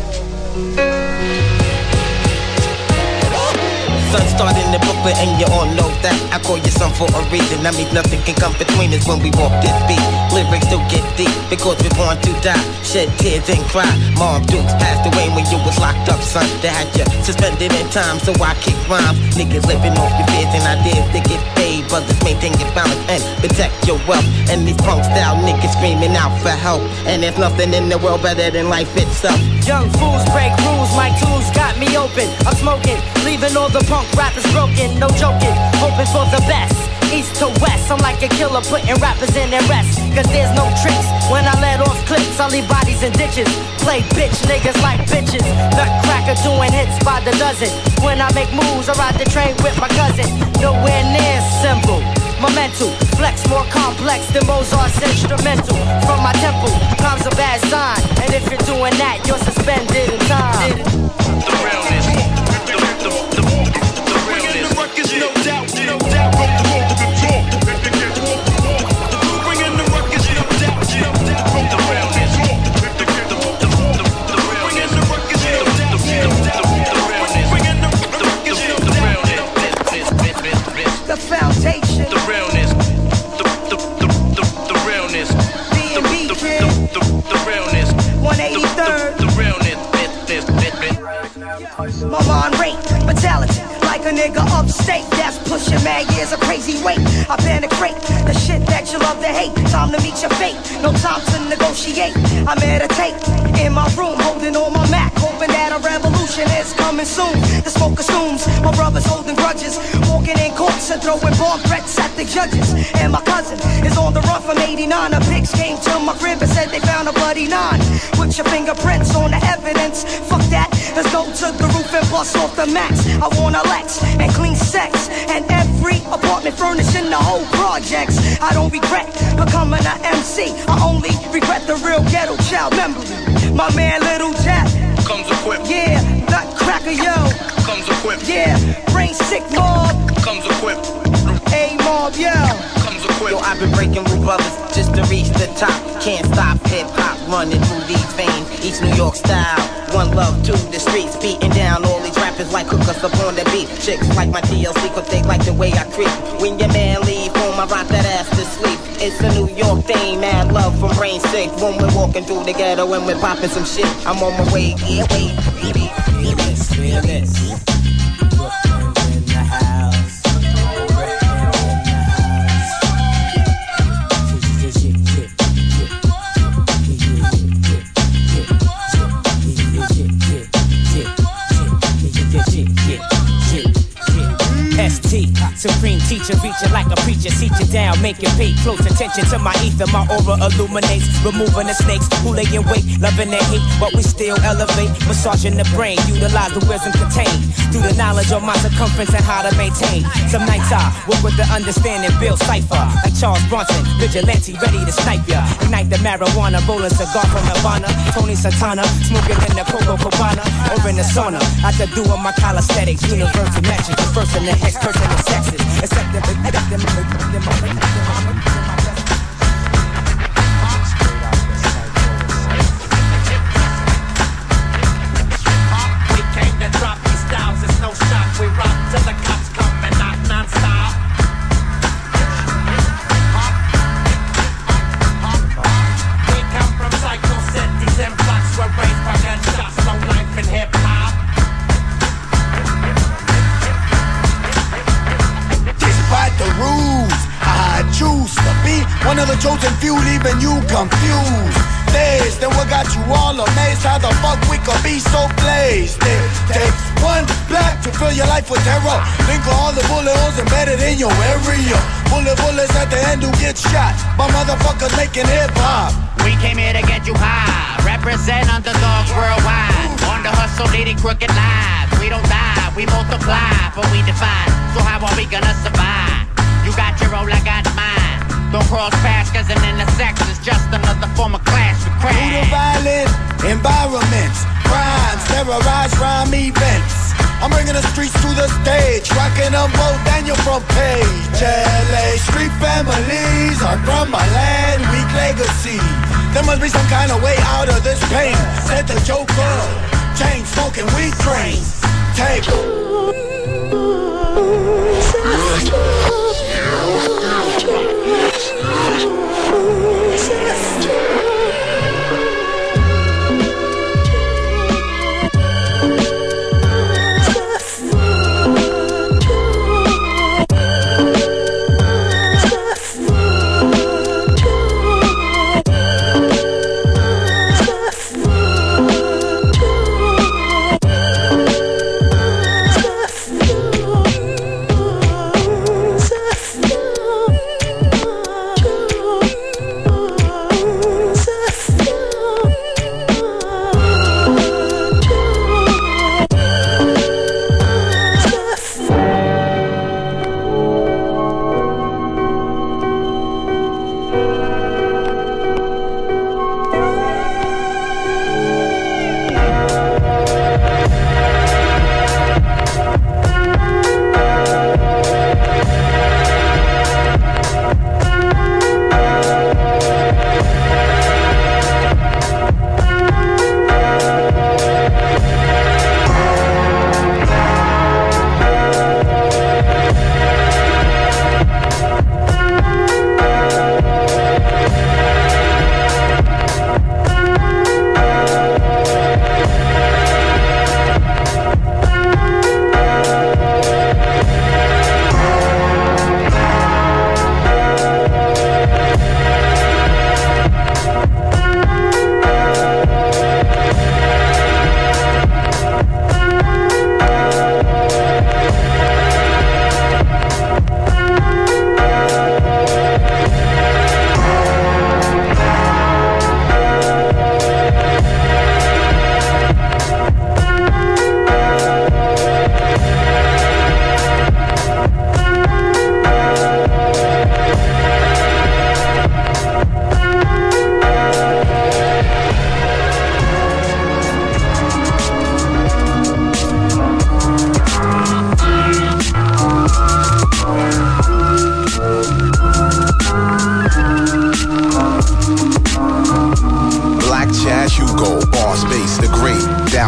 Sun started in Brooklyn and you all know that. I call you son for a reason. I mean nothing can come between us when we walk this beat. Lyrics do get deep because we're born to die. Shed tears and cry. Mom Dukes passed away when you was locked up, son. They had you suspended in time, so I kick rhymes. Niggas living off your fears and ideas to get paid. Brothers maintain your balance and protect your wealth. And these punk style niggas screaming out for help. And there's nothing in the world better than life itself. Young fools break rules, my tools got me open. I'm smoking, leaving all the punk rappers broken, no joking, hoping for the best. East to west, I'm like a killer putting rappers in their rest. Cause there's no tricks, when I let off clips I leave bodies in ditches. Play bitch niggas like bitches. Nutcracker nigga doing hits by the dozen. When I make moves, I ride the train with my cousin. Nowhere near simple. My mental flex more complex than Mozart's instrumental. From my temple comes a bad sign, and if you're doing that, you're suspended in time. The realness, the, the, the, the realness. The records, no doubt, no doubt. Bring in the records, no doubt, no doubt. The realness, the, the, the, the realness. Bring in the records, no doubt, no doubt. The realness, bring in the records, no doubt. The foundation. The realness, the, the, the, the, the realness. B and B, kid. The, the, the realness. one eighty-third. The, the, the realness. This, this, this. My mind rate, mentality, like a nigga upstate that's pushing mad years of crazy weight. I penetrate the shit that you love to hate. Time to meet your fate, no time to negotiate. I meditate in my room, holding on my Mac, hoping that a revolution is coming soon. The smoke assumes my brother's holding grudges, walking in courts and throwing bomb threats at the judges. And my cousin is on the run from eighty-nine. The pigs came to my crib and said they found a bloody nine. Put your fingerprints on the evidence. Fuck that, let's go to the roof and bust off the max. I want a Lex and clean sex, and every apartment furnished in the whole projects. I don't regret becoming an M C, I only regret the real ghetto child memory. My man Little Jack comes equipped. Yeah, Nutcracker yo comes equipped. Yeah, Brain Sick Mob comes equipped. A Mob yo comes equipped. Yo, I've been breaking with brothers just to reach the top. Can't stop hip hop running through these veins. Each New York style, one love to the streets, beating down all these rappers like hookers up on the beat. Chicks like my D L C, cause they like the way I creep. When your man leave home, I rock that ass to sleep. It's a New York thing, mad love from Brain Sick. When we're walking through the ghetto and we're popping some shit, I'm on my way, yeah, wait, baby. Realness, realness. Brooklyn in the house. S T, supreme teacher, reaching like a preacher, seat you down, make it pay close attention to my ether. My aura illuminates, removing the snakes who lay in wait, loving their hate, but we still elevate, massaging the brain, utilize the wisdom contained through the knowledge of my circumference and how to maintain. Some nights I work with the understanding, build cipher like Charles Bronson, vigilante, ready to snipe ya. Ignite the marijuana, rolling cigar from Havana, Tony Santana, smoking in the Coco Cabana or in the sauna. After doing my calisthenics, universal metrics, the first in the hex, person in sexes, except the we came to drop these styles, it's no shock. We rock till the cops come and not non-stop. We come from psycho cities and blocks where raised by gunshots, no life in hip-hop. Despite the rules, I choose to be one of the chosen few, leaving you confused. Days, then what got you all amazed? How the fuck we could be so blazed? It takes one black to fill your life with terror. Think of all the bullet holes embedded in your area. Bullet bullets at the end who get shot by motherfuckers making hip-hop. We came here to get you high, represent underdogs worldwide. On the hustle, leading crooked lives. We don't die, we multiply, but we divide. So how are we gonna survive? You got your role, I got mine. Don't cross paths, cause an intersex is just another form of clash with crash. Through the violent environments, crimes, terrorize rhyme events. I'm bringing the streets to the stage, rocking them both Daniel from page. L A street families are from my land, weak legacy. There must be some kind of way out of this pain. Said the Joker, chain smoking weed trains. Take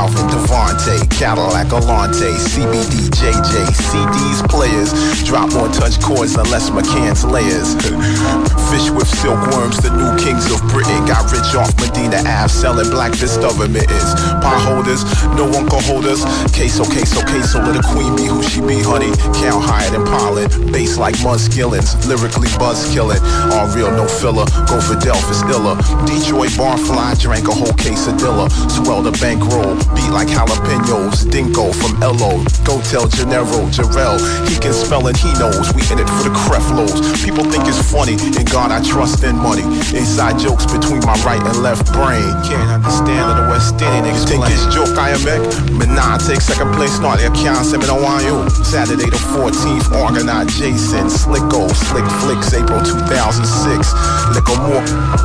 Calvin, Devontae, Cadillac, Alante, C B D, J J, C Ds, players. Drop on touch chords unless McCann's layers. Fish with silkworms, the new kings of Britain. Got rich off Medina Ave, selling black Vista remittance. Pot holders, no one can hold us. Queso, queso, queso, let a queen be who she be, honey. Count higher than pollen, bass like Muskillings. Lyrically buzz killing, all real, no filler. Go for Delphus, iller. Detroit barfly, drank a whole case of Dilla. Swell the bankroll, beat like jalapenos. Dinko from L O, go tell Gennaro, Jarrell. He can spell and he knows, we in it for the Creflos. People think it's funny, in God I trust in money. Inside jokes between my right and left brain. Can't understand that the West Indian niggas think this joke I am back. But nah, I take second place, not I can't say me no want you. Saturday the fourteenth, organized Jason, Slicko, Slick Flicks, April two thousand six. Lick more.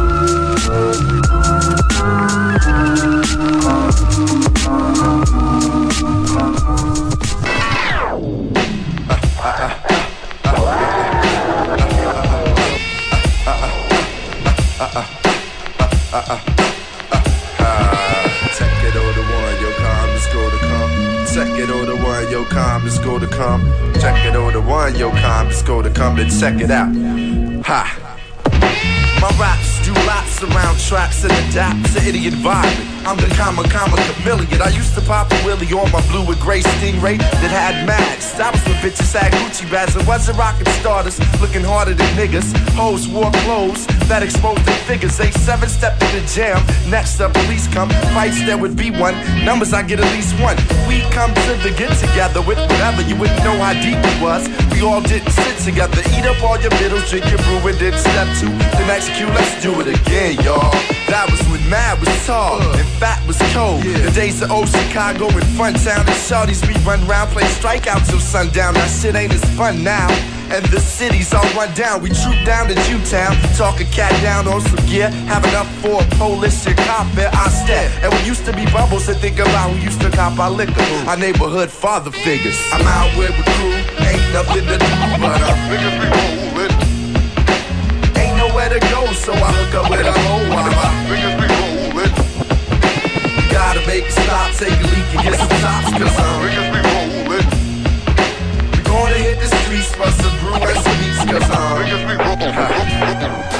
Yo, calm, let's go to come. Check it on the one, yo, calm, let's go to come and check it out. Ha. My raps do laps around tracks and adapt to any environment. I'm the comma, comma, chameleon. I used to pop a wheelie on my blue and gray Stingray that had mags. That was when bitches had Gucci bags and wasn't rocking starters, looking harder than niggas. Hoes wore clothes that exposed their figures. They seven stepped in the jam. Next up, police come. Fights, there would be one. Numbers, I get at least one. We come to the get together with whatever. You wouldn't know how deep it was. We all didn't sit together. Eat up all your middles, drink your brew, and then step two. The next cue, let's do it again, y'all. That was when Mad was tall and Fat was cold. Yeah. The days of old Chicago and Fun Town and Shorties, we run round, play strikeout till sundown. That shit ain't as fun now. And the city's all run down. We troop down to Jewtown, talk a cat down on some gear, have enough for a police and cop at our step. And we used to be bubbles and think about who used to cop our liquor. Our neighborhood father figures. I'm out with the crew, ain't nothing to do, but our figures be rolling. Ain't nowhere to go, so I hook up with a hoe while my fingers be rolling. Gotta make a stop, take a leak and get some tops, cause our fingers be rolling. We gonna hit the streets for some brew and some beats, cause our fingers be rolling.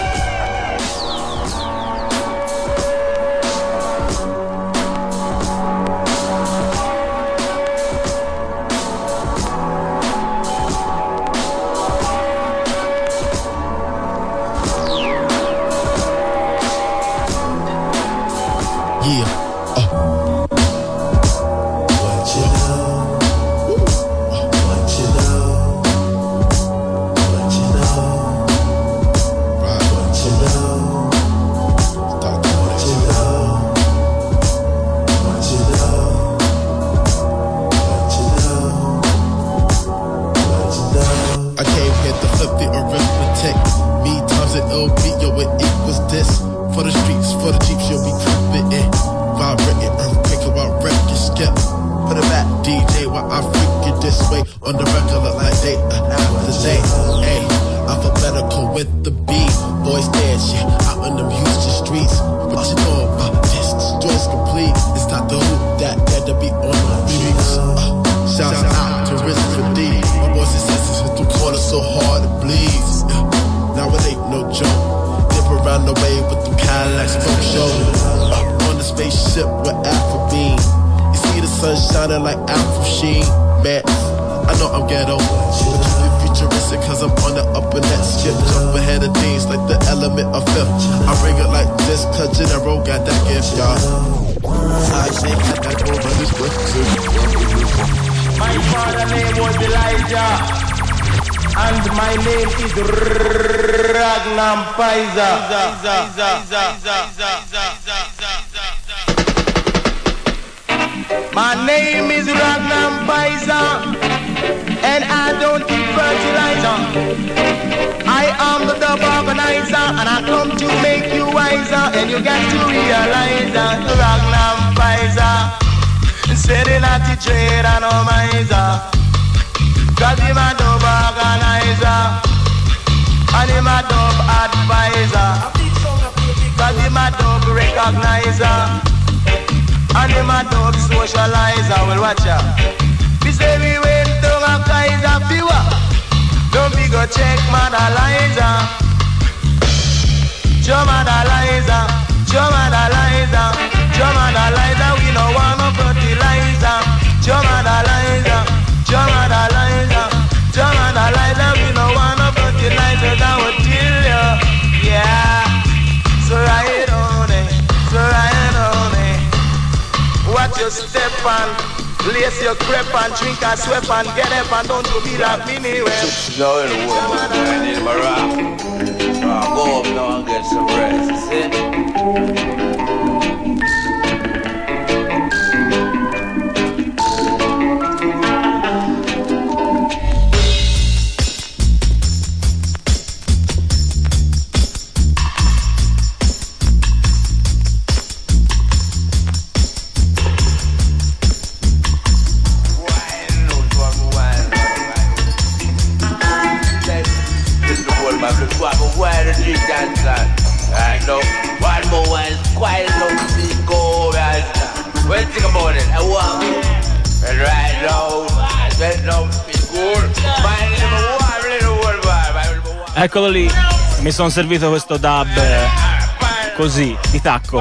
My name is Ragnar Paiza, and I don't need fertilizer. I am the dub organizer, and I come to make you wiser, and you got to realize that Ragnar Paiza said in a trade and no miser, cause him a dub organizer, and him a dub advisor, cause him a dub recognizer. And them a dub socializer, well watch out. We say we went to a Kaiser Fiwa. Don't be go check Mother Liza. Joe Mother Liza, Joe Mother Liza, Joe Mother Liza, we no want no fertilizer. Joe Mother Liza, Joe Mother Liza, Joe Mother Liza, we no want no fertilizer. That would kill you, yeah. So ride on it, so ride on it. Watch your step and lace your crepe and drink a sweat and get up and don't you be like me anyway. No, in the world, I need my rap. So I'll go up now and get some rest, see? I know one more while quite long to go. Well, think about it. I walk and right now, I don't feel good. Eccolo lì, mi sono servito questo dub eh, così, di tacco,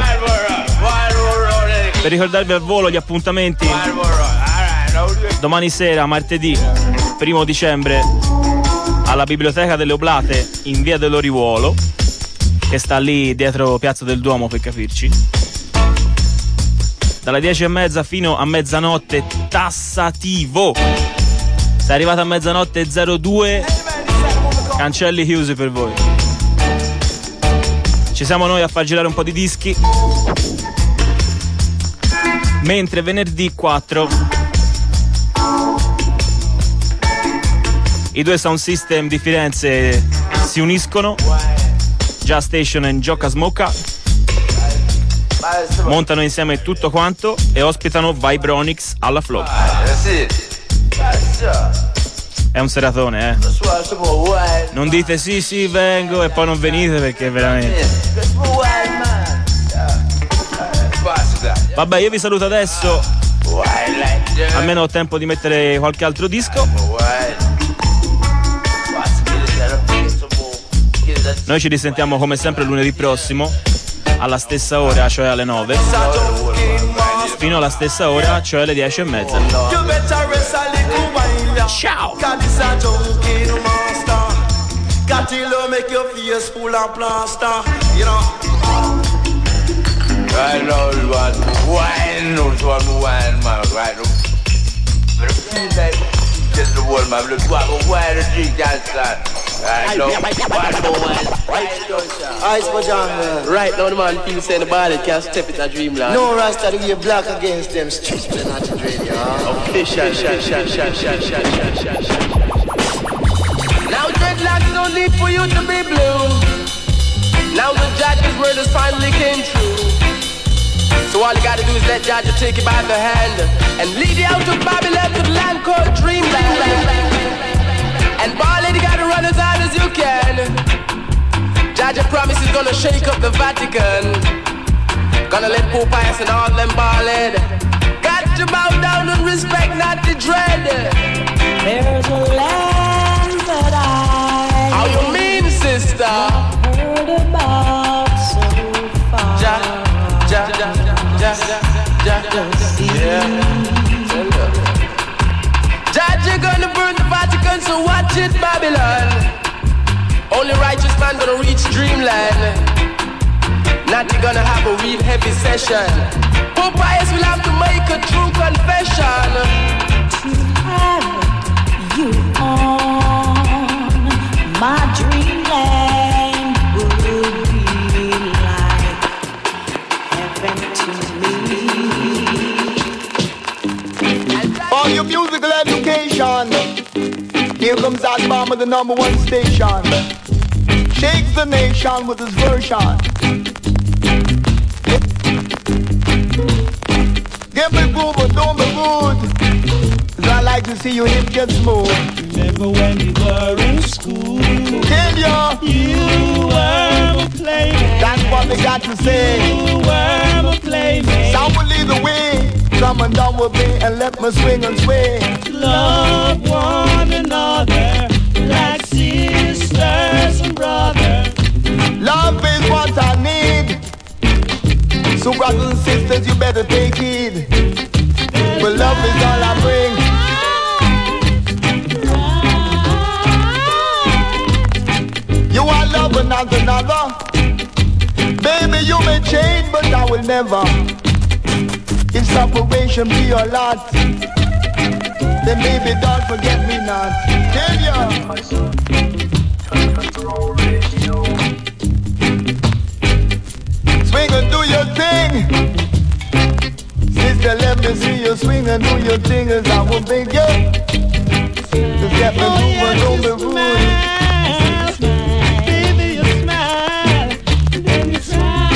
per ricordarvi al volo gli appuntamenti. Domani sera, martedì primo dicembre, alla Biblioteca delle Oblate in via dell'Oriuolo, che sta lì dietro Piazza del Duomo, per capirci. Dalle dieci e mezza fino a mezzanotte tassativo. Se è arrivato a mezzanotte e zero due, cancelli chiusi per voi. Ci siamo noi a far girare un po' di dischi, mentre venerdì quattro i due sound system di Firenze si uniscono, Jazz Station e Gioca Smocca, montano insieme tutto quanto e ospitano Vibronix alla Flow. È un seratone, eh. Non dite sì sì vengo e poi non venite, perché veramente. Vabbè, io vi saluto adesso, almeno ho tempo di mettere qualche altro disco. Noi ci risentiamo come sempre lunedì prossimo alla stessa ora, cioè alle nove, fino alla stessa ora, cioè alle dieci e mezza. Ciao! Right now, one wine, one wine, man, right now. But it feels like just the world, man. Look, one more wine, drink that, son. Right now, one more wine. Ice for John. Right now, the man feels saying the body can't step in a dreamland. No Rasta to give black against them streets, they're not a dream, yeah. Official, shot, shot, shot, shot, shot, shot, shot, shot. Now dreadlocks don't need for you to be blue. Now the judge's word has finally came true. So all you gotta do is let Jaja take you by the hand and lead you out to Babylon to the land called Dreamland. And ball it, you gotta run as hard as you can. Jaja promise he's gonna shake up the Vatican. Gonna let Pope Pius and all them ball it. Got to bow down and respect, not to dread. There's a land that I How you mean, sister? heard about so far. Ja, ja, ja, ja, ja, ja, yeah. Jaja gonna burn the Vatican, so watch it, Babylon. Only righteous man gonna reach dreamland. Not you gonna have a real heavy session. Pope Pius will have to make a true confession. To have you on my dreamland would be like heaven to me. For your musical education, here comes that bomb with the number one station. Shakes the nation with his version. Give me good, but don't be good. I like to see you hip get smooth. Remember when we were in school? Tell ya, you were my playmate. That's what we got to say. You were my playmate. Some will lead the way. Come and down with me and let me swing and sway. Love one another like sisters and brothers. Love is what I need. So brothers and sisters, you better take heed. But love is all I bring. You are love and not another. Baby, you may change, but I will never. If separation be your lot, then baby, don't forget me not. Tell ya. Swing and do your thing. Sister, let me see you swing and do your thing as I will beg you. To get me moving, don't be rude. Baby, you smile, then you cry.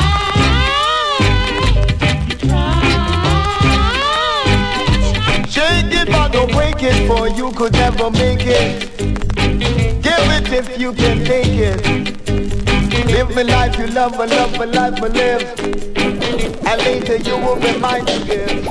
Shake it, but don't break it, for you could never make it. Give it if you can take it. Live the life you love, and love the life you live. And later you will be mine to give.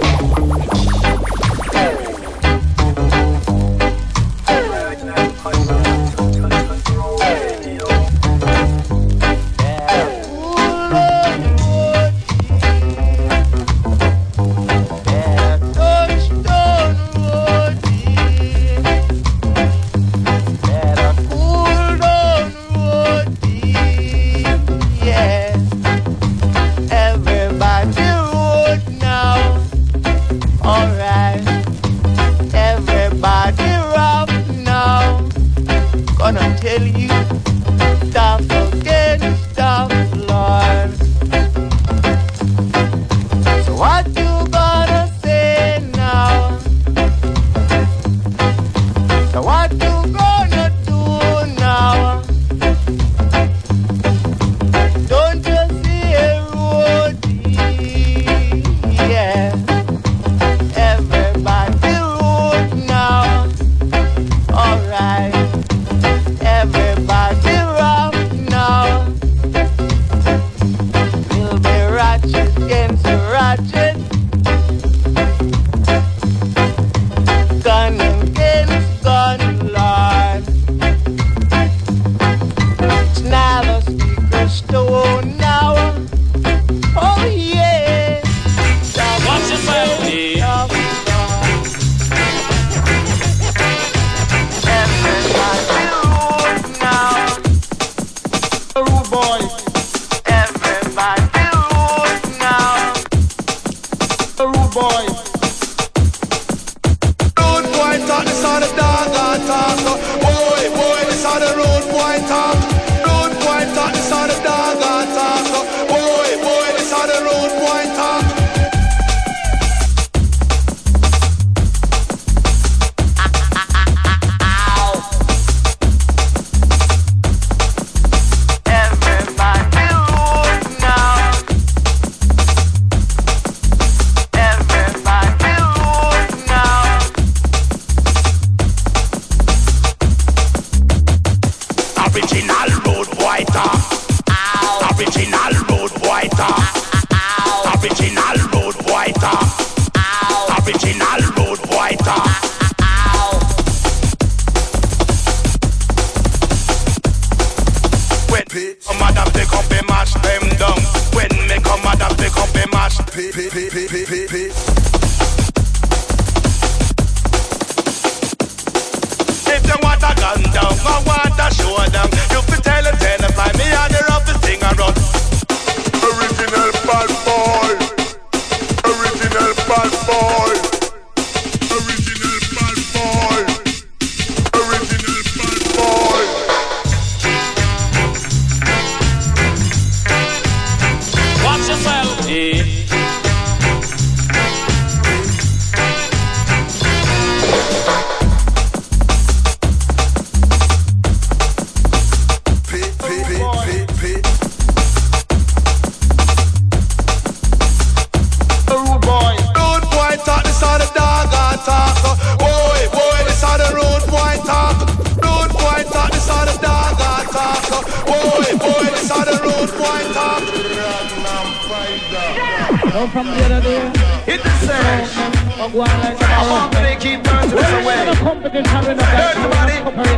I'm gonna keep turning this away. Dirty body.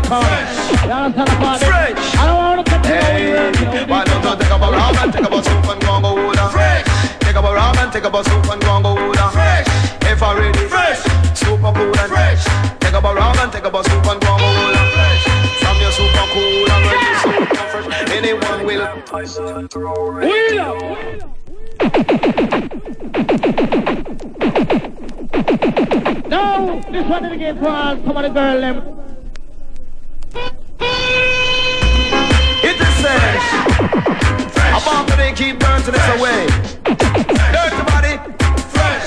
Fresh. I don't want to Hey, why don't you take up a round and take up a soup and go and go order? Fresh. Take up a round and take up a soup and go and go order. Fresh. If I ready, fresh. Super cool and fresh. Take up a round and take up a soup and go and go order. Fresh. From your super cool and ready super fresh. Anyone will. No, this one is again for all. Come on, the girl, them. It is fresh. I'm on gonna keep burning this away. Dirty body. Fresh.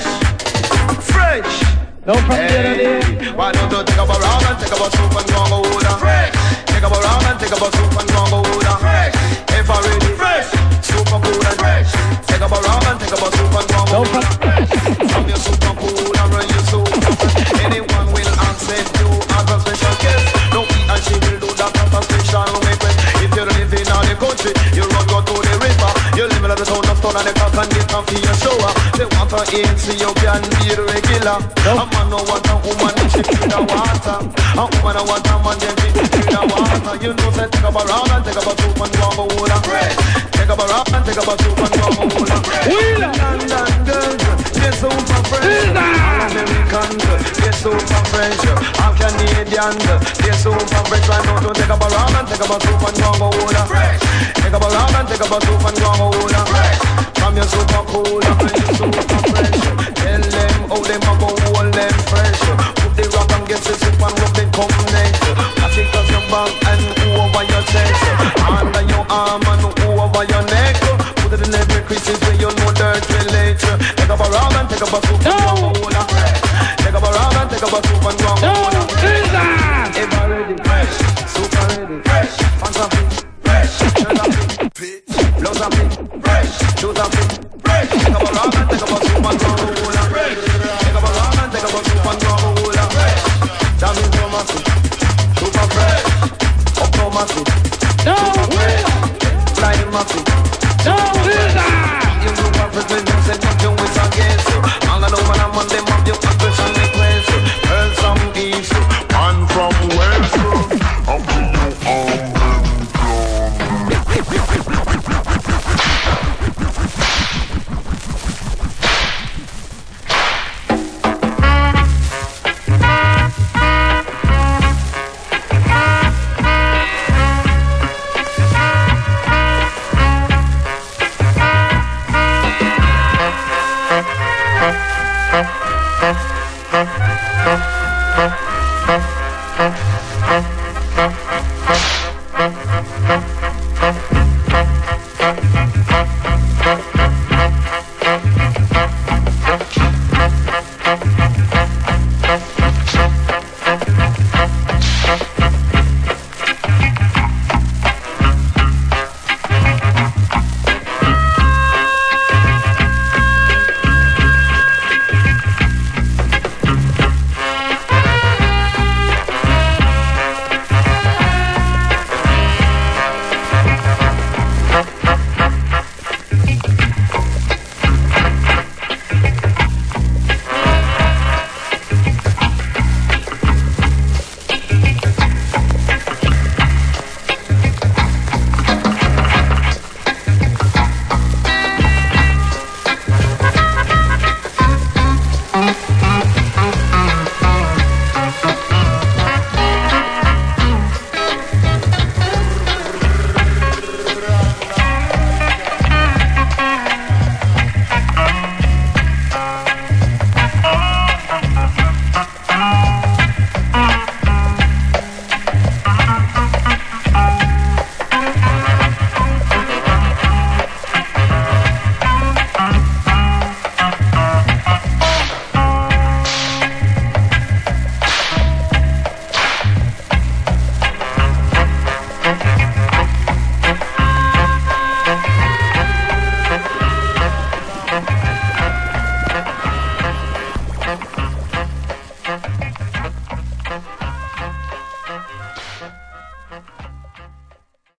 Fresh. No from hey. the other day. Why don't you take up a round and take up a soup and go and go order? Fresh. Take up a round and take up a soup and go and go order. Fresh. If I ready. Fresh. Super cool and fresh. Take up a round and take up a soup and go and go order. Fresh. From your super cool and run your super fresh. Anyone will accept you as a special guest. No he and she will do that as a special request. If you're living on the country, you run go to the river. You live in the town of stone and the cock and get coffee and shower. They want to eat so you can be regular. A man no want a woman if she feel the water. A woman no want a man then she feel the water. You know say take up a round and take up a soup and go and go water. Take up a round and take up a soup and go and go water. London girls, get super fresh. American girls, get super fresh. All Canadian girls, get super fresh. Why don't you take up a round and take up a soup and go and go water. Take up a round and take up a soup and go and go water. From your super cool and you super fresh. Tell them how them a go hold them fresh. Put the rock and get the sip and rub the connect. Particles your back and over your chest. Under your arm and over your neck. Put it in every creases where you know dirt relates. Take up a round and take up a soup and go and hold her. Take up a round and take up a soup and go and hold her. Ever ready, fresh, super ready, fresh, fantastic, fresh, shirt and fit, blouse and fit, fresh, shoes and fit, fresh. Take up a round and take up a soup and go and hold her. Take up a round and take up a soup and go and hold her. Damn it, so massive, super fresh, up so massive, super fresh, flying massive. No, you know what we're doing, you said you're doing this again. All I know when I'm on them up, you can push and request. Girl from east, man from west. Up to you, um,